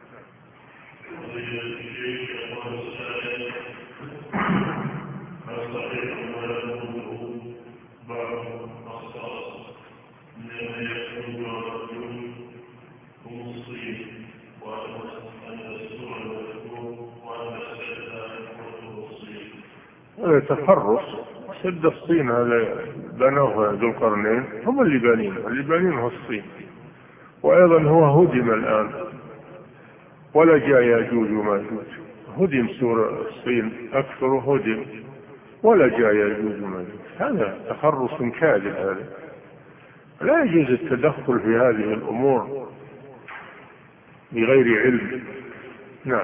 هذا تخرص، سد الصين هذا بنوه ذو القرنين، هم اللي بانينه، اللي بانينه الصين، وأيضا هو هدم الآن ولا جاء ياجوج وماجوج، هدم سور الصين أكثر هدم ولا جاء ياجوج وماجوج. هذا تخرص كاذب، هذا لا يجوز التدخل في هذه الأمور بغير علم. نعم.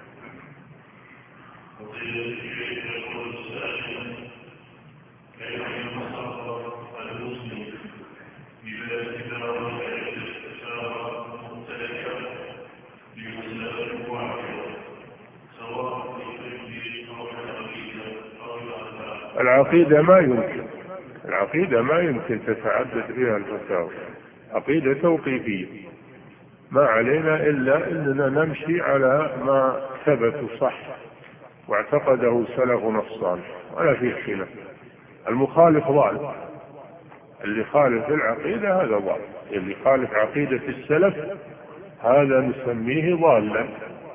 العقيدة ما يمكن العقيدة ما يمكن تتعدد فيها الفتاوى، عقيدة توقيفية، ما علينا إلا أننا نمشي على ما ثبت صح واعتقده سلفنا الصالح ولا فيه خلاف. المخالف ضال، اللي خالف العقيدة هذا ضال، اللي خالف عقيدة السلف هذا نسميه ضالا.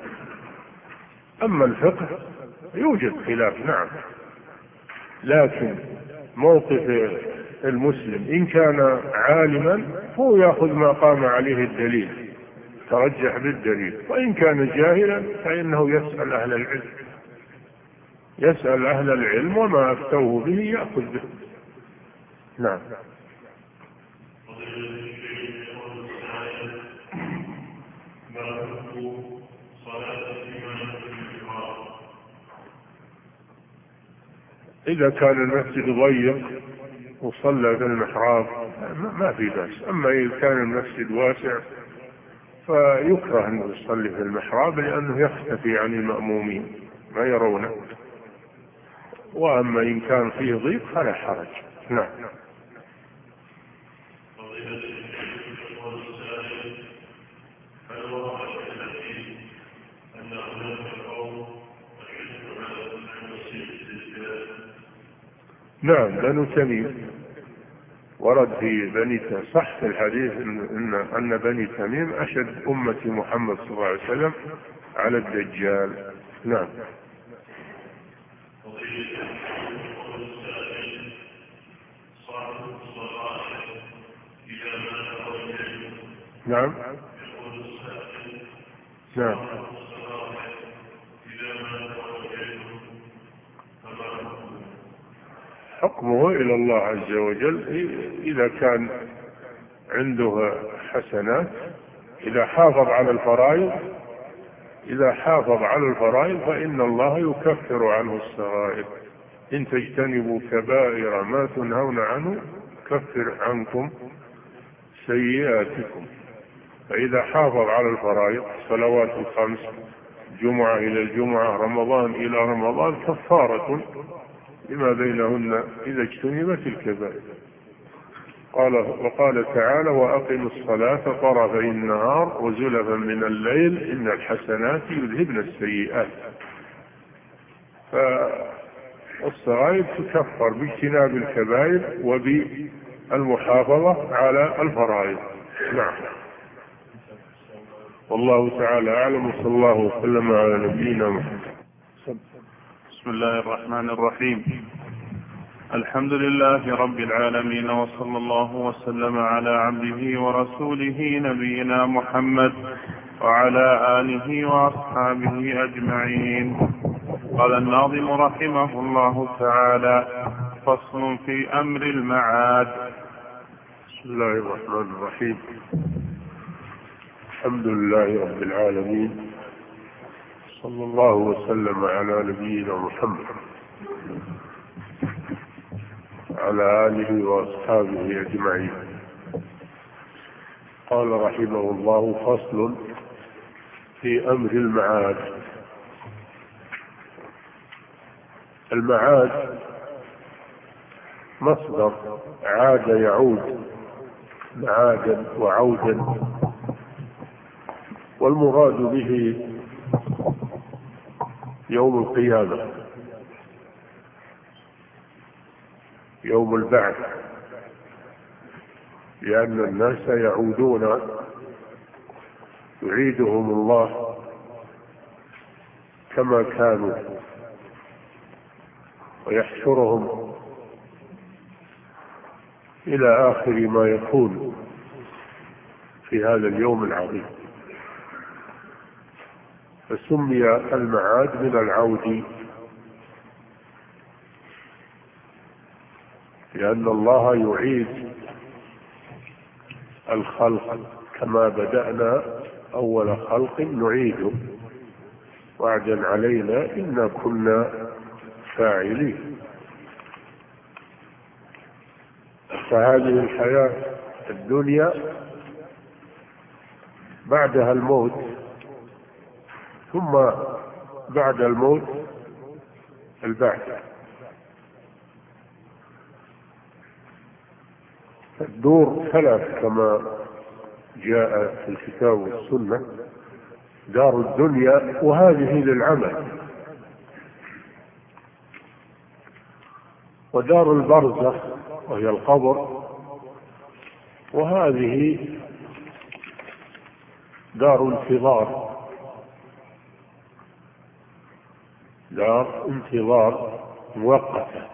أما الفقه يوجد خلاف نعم، لكن موقف المسلم إن كان عالما هو يأخذ ما قام عليه الدليل، ترجح بالدليل، وإن كان جاهلا فإنه يسأل أهل العلم، يسأل أهل العلم وما أفتوه به يأخذ به. نعم. إذا كان المسجد ضيق وصلى في المحراب ما في بأس، أما إذا كان المسجد واسع فيكره أنه يصلي في المحراب لأنه يختفي عن المأمومين ما يرونه، وأما إن كان فيه ضيق فلا حرج. نعم. نعم بنو تميم ورد في بني صح في الحديث إن, أن بني تميم أشد أمة محمد صلى الله عليه وسلم على الدجال. نعم. نعم. نعم. حكمه إلى الله عز وجل. إذا كان عنده حسنات، إذا حافظ على الفرائض إذا حافظ على الفرائض فإن الله يكفر عنه الصغائر. إن تجتنبوا كبائر ما تنهون عنه كفر عنكم سيئاتكم. فإذا حافظ على الفرائض صلوات الخمس، جمعة إلى الجمعة، رمضان إلى رمضان، كفارة لما بينهن إذا اجتنبت الكبائر. قال وقال تعالى: وأقم الصلاة طرفي النهار وزلفا من الليل إن الحسنات يذهبن السيئات. فالصغائر تكفر باجتناب الكبائر وبالمحافظة على الفرائض. نعم. والله تعالى أعلم، وصلى الله وسلم على نبينا محمد. بسم الله الرحمن الرحيم. الحمد لله رب العالمين، وصلى الله وسلم على عبده ورسوله نبينا محمد وعلى آله وأصحابه أجمعين. قال الناظم رحمه الله تعالى: فصل في أمر المعاد. بسم الله الرحمن الرحيم. الحمد لله رب العالمين، صلى الله وسلم على نبينا محمد وعلى آله وأصحابه أجمعين. قال رحمه الله: فصل في أمر المعاد. المعاد مصدر عاد يعود، معادا وعودا، والمراد به يوم القيامة، يوم البعث، لأن الناس يعودون، يعيدهم الله كما كانوا ويحشرهم إلى آخر ما يكون في هذا اليوم العظيم. فسمي المعاد من العود، لأن الله يعيد الخلق كما بدأنا أول خلق نعيده وعدا علينا إنا كنا فاعلين. فهذه الحياة الدنيا بعدها الموت، ثم بعد الموت البعث. الدور ثلاث كما جاء في الكتاب والسنة: دار الدنيا، وهذه للعمل، ودار البرزخ وهي القبر، وهذه دار انتظار، دار انتظار مؤقتة.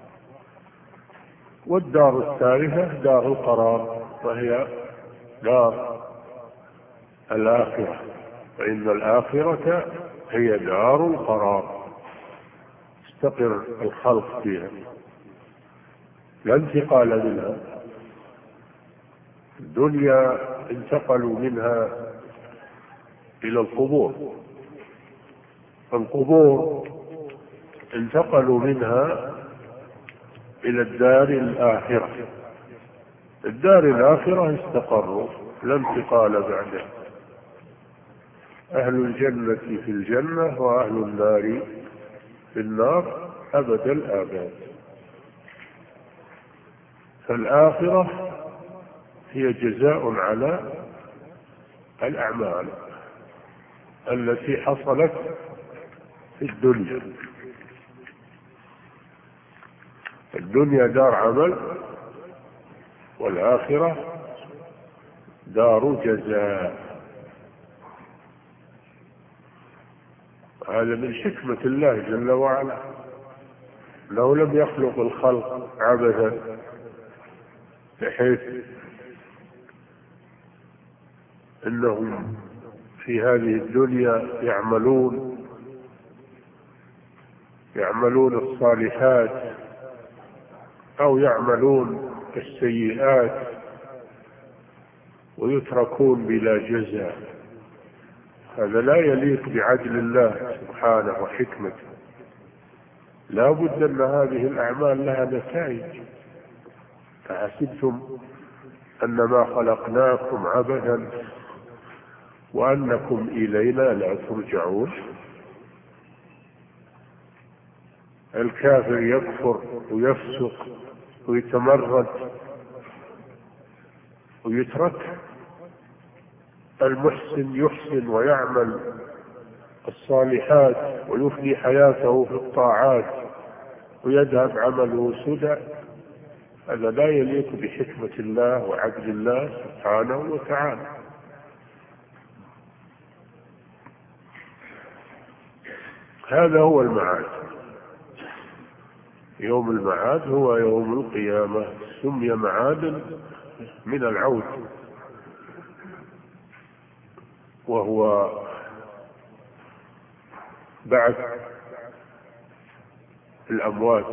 والدار الثالثة دار القرار، وهي دار الآخرة، فإن الآخرة هي دار القرار استقر الخلق فيها، لا انتقال منها. الدنيا انتقلوا منها إلى القبور، القبور انتقلوا منها إلى الدار الآخرة، الدار الآخرة استقروا، لا انتقال بعدها. أهل الجنة في الجنة وأهل النار في النار أبد الآباد. فالآخرة هي جزاء على الأعمال التي حصلت في الدنيا. الدنيا دار عمل والآخرة دار جزاء. هذا من حكمة الله جل وعلا، لو لم يخلق الخلق عبثا بحيث انهم في هذه الدنيا يعملون يعملون الصالحات او يعملون السيئات ويتركون بلا جزاء. هذا لا يليق بعدل الله سبحانه وحكمته. لا بد أن هذه الأعمال لها نتائج. فحسبتم أنما خلقناكم عبثا وأنكم إلينا لا ترجعون. الكافر يكفر ويفسق ويتمرد ويترك، المحسن يحسن ويعمل الصالحات ويفني حياته في الطاعات ويذهب عمله سدى. هذا لا يليق بحكمة الله وعدل الله سبحانه وتعالى. هذا هو المعاد. يوم المعاد هو يوم القيامة، سمي معادا من العود، وهو بعث الأموات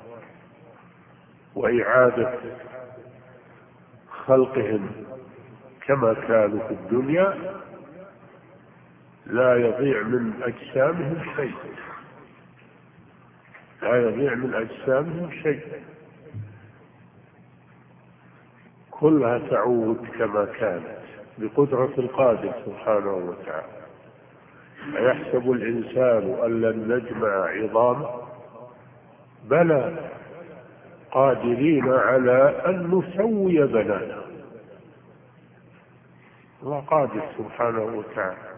وإعادة خلقهم كما كانوا في الدنيا، لا يضيع من أجسامهم شيء، لا يضيع من أجسامهم شيء، كلها تعود كما كانت بقدرة القادر سبحانه وتعالى. أيحسب الإنسان أن لن نجمع عظامه؟ بلى قادرين على أن نسوي بنانه. الله قادر سبحانه وتعالى.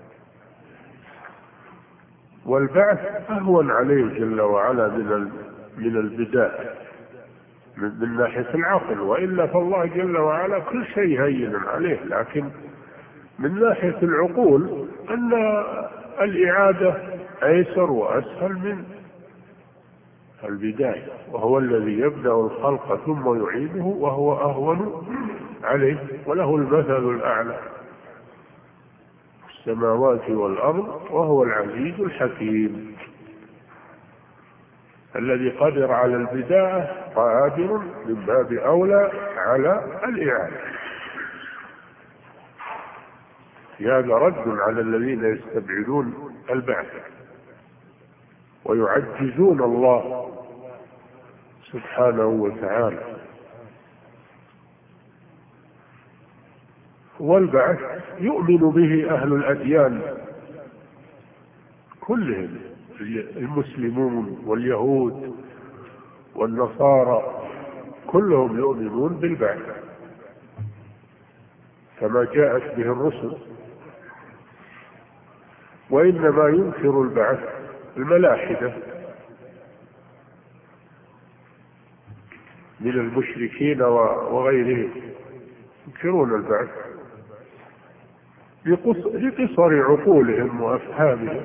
والبعث أهون عليه جل وعلا من من البداء من ناحية العقل، وإلا فالله جل وعلا كل شيء هين عليه، لكن من ناحية العقول أن الإعادة أيسر وأسهل من البداية، وهو الذي يبدأ الخلق ثم يعيده وهو أهون عليه، وله المثل الأعلى في السماوات والأرض وهو العزيز الحكيم. الذي قدر على البداية قادر من باب أولى على الإعادة. هذا رد على الذين يستبعدون البعث ويعجزون الله سبحانه وتعالى. والبعث يؤمن به أهل الأديان كلهم، المسلمون واليهود والنصارى كلهم يؤمنون بالبعث كما جاءت به الرسل. وإنما ينكر البعث الملاحدة من المشركين وغيرهم، ينكرون البعث لقصر عقولهم وأفهامهم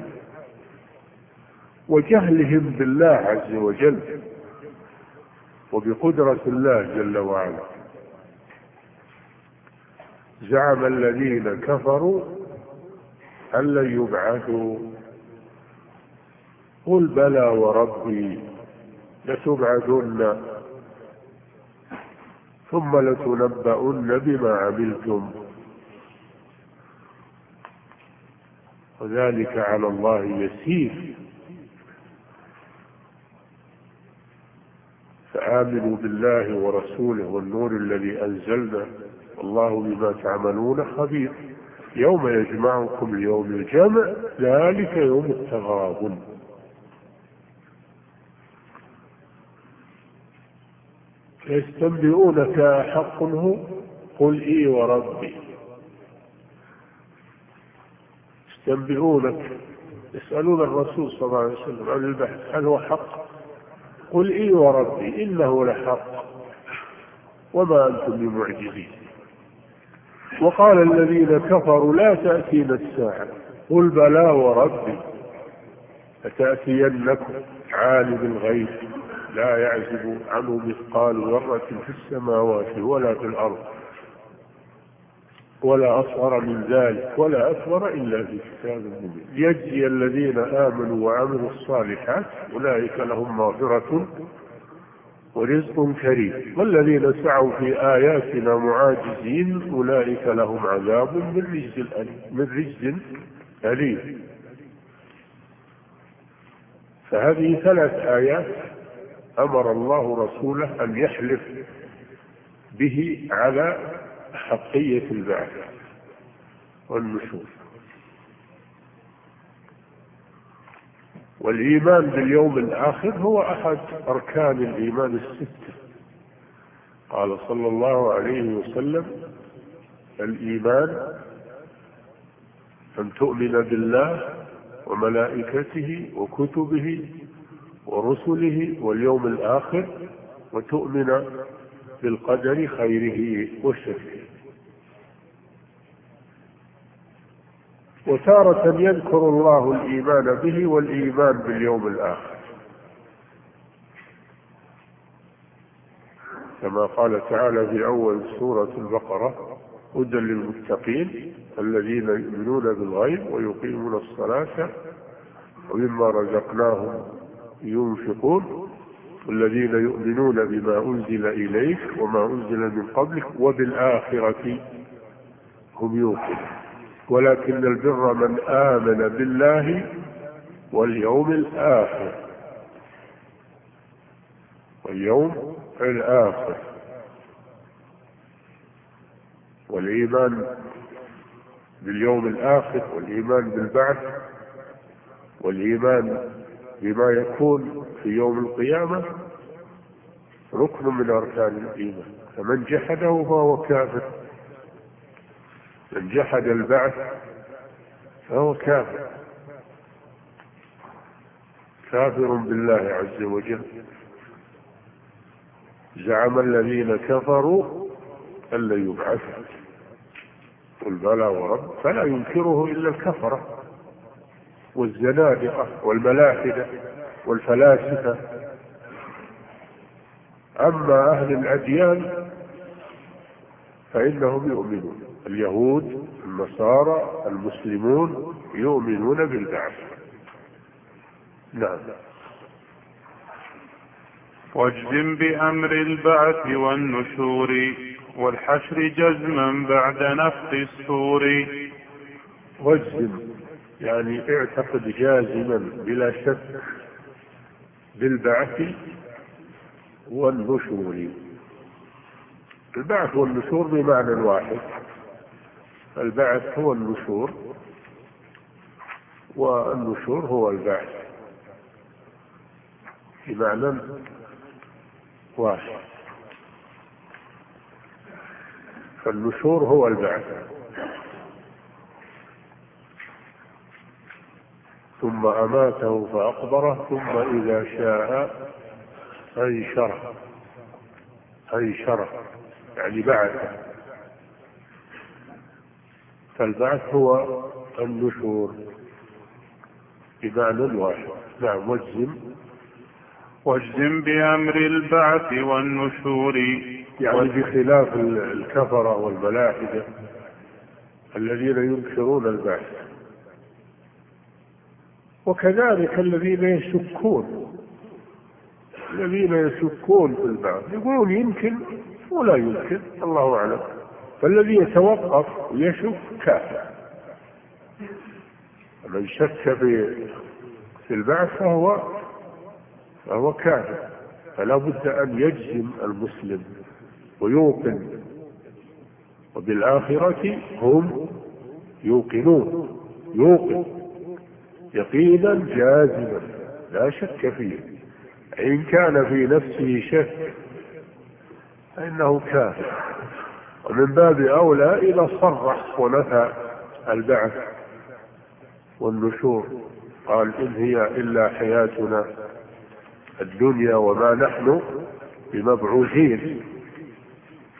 وجهلهم بالله عز وجل وبقدرة الله جل وعلا. زعم الذين كفروا أن لن يبعثوا قل بلى وربي لتبعثن ثم لتنبؤن بما عملتم وذلك على الله يسير. فآمنوا بالله ورسوله والنور الذي أنزلنا والله بما تعملون خبير. يوم يجمعكم ليوم الجمع ذلك يوم التغابن. يستنبئونك أحق هو قل إي وربي. يستنبئونك يسألون الرسول صلى الله عليه وسلم عن البحث هل هو حق؟ قل إي وربي إنه لحق وما أنتم بمعجزين. وقال الذين كفروا لا تأتينا الساعة قل بلى وربي لتأتينكم عالم الغيب لا يعزب عنه مثقال ذرة في السماوات ولا في الأرض ولا أصغر من ذلك ولا أكبر إلا في كتاب مبين ليجزي الذين آمنوا وعملوا الصالحات أولئك لهم مغفرة ورزق كريم والذين سعوا في آياتنا معاجزين أولئك لهم عذاب من رجز أليم من رجز أليم. فهذه ثلاث آيات أمر الله رسوله أن يحلف به على حقية البعث والنشور. والإيمان باليوم الآخر هو أحد أركان الإيمان الستة. قال صلى الله عليه وسلم الإيمان أن تؤمن بالله وملائكته وكتبه ورسله واليوم الآخر وتؤمن بالقدر خيره وشره. وتارة يذكر الله الإيمان به والإيمان باليوم الآخر كما قال تعالى في أول سورة البقرة هدى للمتقين الذين يؤمنون بالغيب ويقيمون الصلاة ومما رزقناهم ينفقون والذين يؤمنون بما أنزل إليك وما أنزل من قبلك وبالآخرة هم يوقنون ولكن البر من آمن بالله واليوم الآخر واليوم الآخر. والإيمان باليوم الآخر والإيمان بالبعث والإيمان بما يكون في يوم القيامة ركن من أركان الإيمان. فمن جحده فهو كافر. من جحد البعث فهو كافر كافر بالله عز وجل. زعم الذين كفروا أن لن يبعثوا قل بلى ورب فلا ينكره إلا الكفرة والزنادقة والملاحدة والفلاسفة. أما أهل الأديان فإنهم يؤمنون اليهود النصارى المسلمون يؤمنون بالبعث. نعم. واجزم بأمر البعث والنشور والحشر جزما بعد نفخ الصور. واجزم يعني اعتقد جازما بلا شك بالبعث والنشور. البعث والنشور بمعنى واحد. البعث هو النشور والنشور هو البعث بمعنى واحد. فالنشور هو البعث ثم أماته فأقبره ثم إذا شاء أنشره أنشره يعني بعث. فالبعث هو النشور بمعنى واحد. نعم. واجزم واجزم بأمر البعث والنشور يعني بخلاف الكفرة والملاحدة الذين ينكرون البعث وكذلك الذين يشكون الذين يشكون في البعث يقولون يمكن ولا يمكن الله أعلم. فالذي يتوقف ويشك كافر. من شك في في البعث فهو فهو كافر. فلا بد أن يجزم المسلم ويوقن وبالآخرة هم يوقنون يوقن يقينا جازما لا شك فيه. إن كان في نفسه شك فإنه كافر. ومن باب أولى إذا صرح ونفى البعث والنشور قال إن هي إلا حياتنا الدنيا وما نحن بمبعوثين.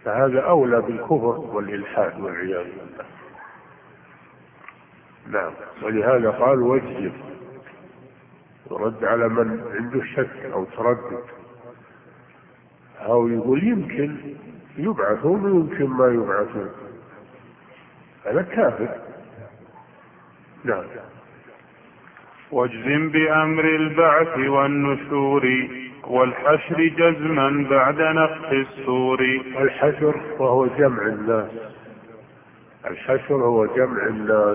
فهذا أولى بالكفر والإلحاد والعياذ بالله. نعم. ولهذا قال واجزم، ورد على من عنده شك أو تردد أو يقول يمكن يبعثون ويمكن ما يبعثون، هذا كافر. نعم. واجزم بأمر البعث والنشور والحشر جزما بعد نفخ الصور. الحشر وهو جمع الناس، الحشر هو جمع الناس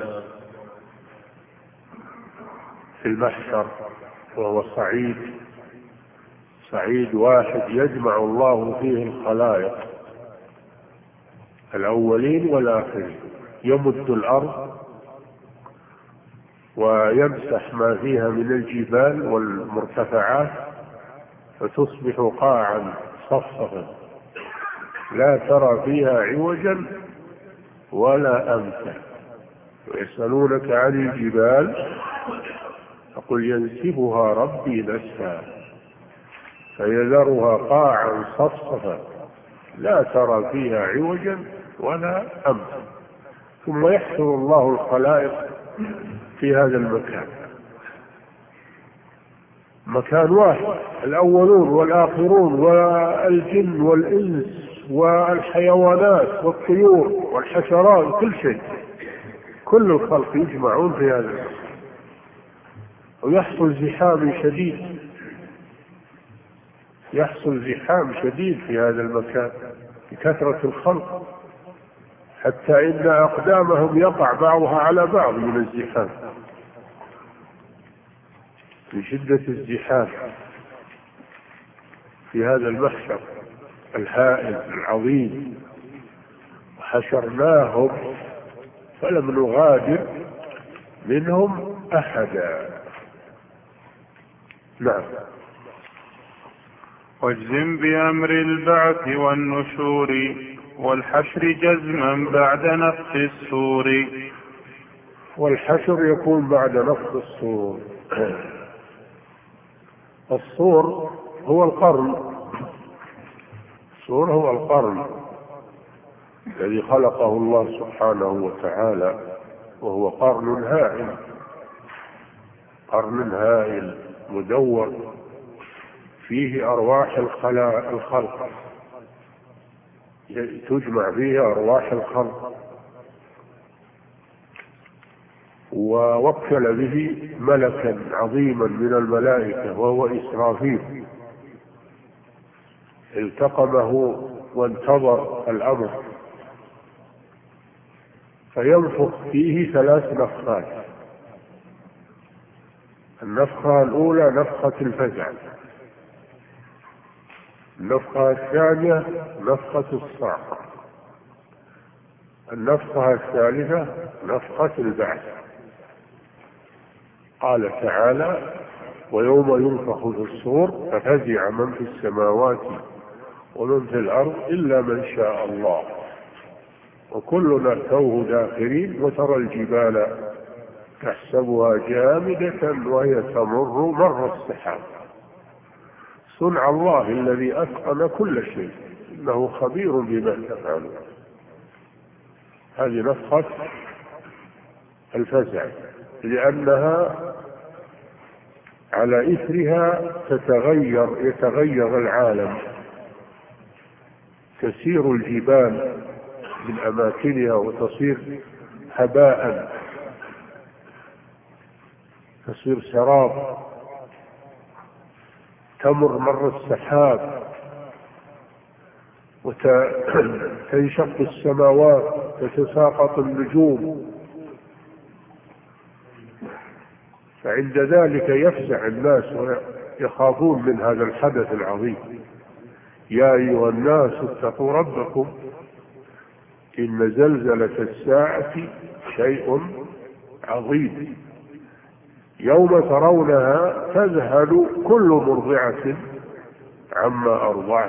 في المحشر، وهو صعيد صعيد واحد يجمع الله فيه الخلائق الأولين والآخرين، يمد الأرض ويمسح ما فيها من الجبال والمرتفعات فتصبح قاعا صفصفا لا ترى فيها عوجا ولا أمتا. ويسألونك عن الجبال فقل ينسفها ربي نسفا فيذرها قاعا صفصفا لا ترى فيها عوجا ولا أمتا. ثم يحشر الله الخلائق في هذا المكان، مكان واحد، الأولون والآخرون والجن والإنس والحيوانات والطيور والحشرات، كل شيء، كل الخلق يجمعون في هذا المكان. ويحصل زحام شديد، يحصل زحام شديد في هذا المكان بكثرة الخلق، حتى إن أقدامهم يقع بعضها على بعض من الزحام، من شدة الزحام في هذا المحشر الهائل العظيم. وحشرناهم فلم نغادر منهم أحدا. نعم. واجزم بأمر البعث والنشور والحشر جزما بعد نفخ الصور. والحشر يكون بعد نفخ الصور. الصور هو القرن، الصور هو القرن الذي خلقه الله سبحانه وتعالى، وهو قرن هائل، قرن هائل مدور فيه أرواح الخلق، تجمع فيه أرواح الخلق. ووكل به ملكا عظيما من الملائكة وهو إسرافيل، التقمه وانتظر الأمر فينفخ فيه ثلاث نفخات. النفخة الأولى نفخة الفزع، النفخة الثانية نفخة الصعق، النفخة الثالثة نفخة البعث. قال تعالى ويوم ينفخ في الصور ففزع من في السماوات ومن في الأرض إلا من شاء الله وكلنا أتوه داخرين وترى الجبال تحسبها جامدة وهي تمر مر السحاب صنع الله الذي أتقن كل شيء إنه خبير بما تفعلون. هذه نفخة الفزع لأنها على إثرها تتغير يتغير العالم، تسير الجبال من أماكنها وتصير هباء، تصير سراب، تمر مر السحاب، وتنشق السماوات، تتساقط النجوم. فعند ذلك يفزع الناس ويخافون من هذا الحدث العظيم. يا أيها الناس اتقوا ربكم إن زلزلة الساعة شيء عظيم يوم ترونها تذهل كل مرضعة عما أرضعت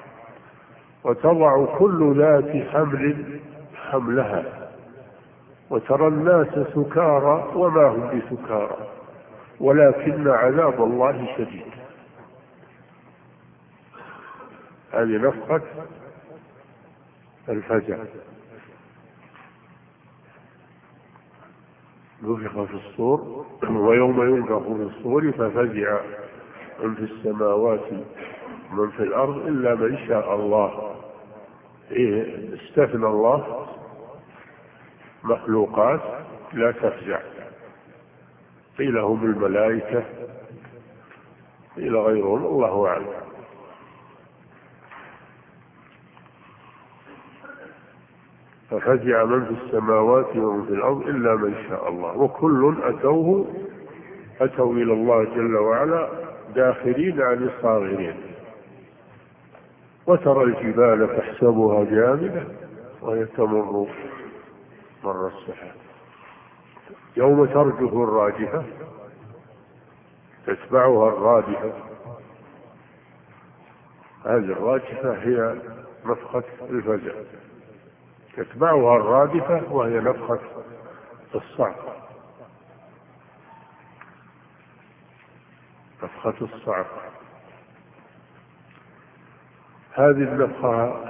وتضع كل ذات حمل حملها وترى الناس سكارى وما هم بسكارى ولكن عذاب الله شديد. هذه نفخة الفزع. نفخ في الصور ويوم ينفخ في الصور ففزع من في السماوات من في الأرض إلا من شاء الله. إيه استثنى الله مخلوقات لا تفزع، قيل هم الملائكة قيل غيرهم، الله أعلم. ففزع من في السماوات ومن في الأرض إلا من شاء الله، وكل أتوه أتوا إلى الله جل وعلا داخلين عن الصاغرين. وترى الجبال تحسبها جامدة وهي تمر مر السحاب يوم ترجف الراجفة تتبعها الرادفة. هذه الراجفة هي نفخة الفزع، تتبعها الرادفة وهي نفخة الصعقة، نفخة الصعقة. هذه النفخة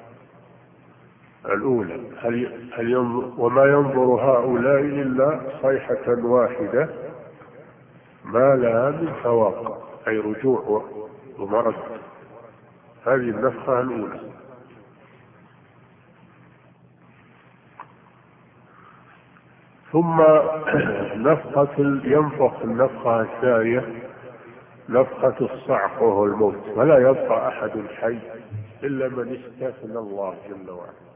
الأولى. هل هل ينظر وما ينظر هؤلاء إلا صيحة واحدة ما لها من فواق، أي رجوع ومرد. هذه النفخة الأولى. ثم نفخة ينفخ النفخة الثانية نفخة الصعق وهو الموت، فلا يبقى أحد حي إلا من استثنى الله جل وعلا.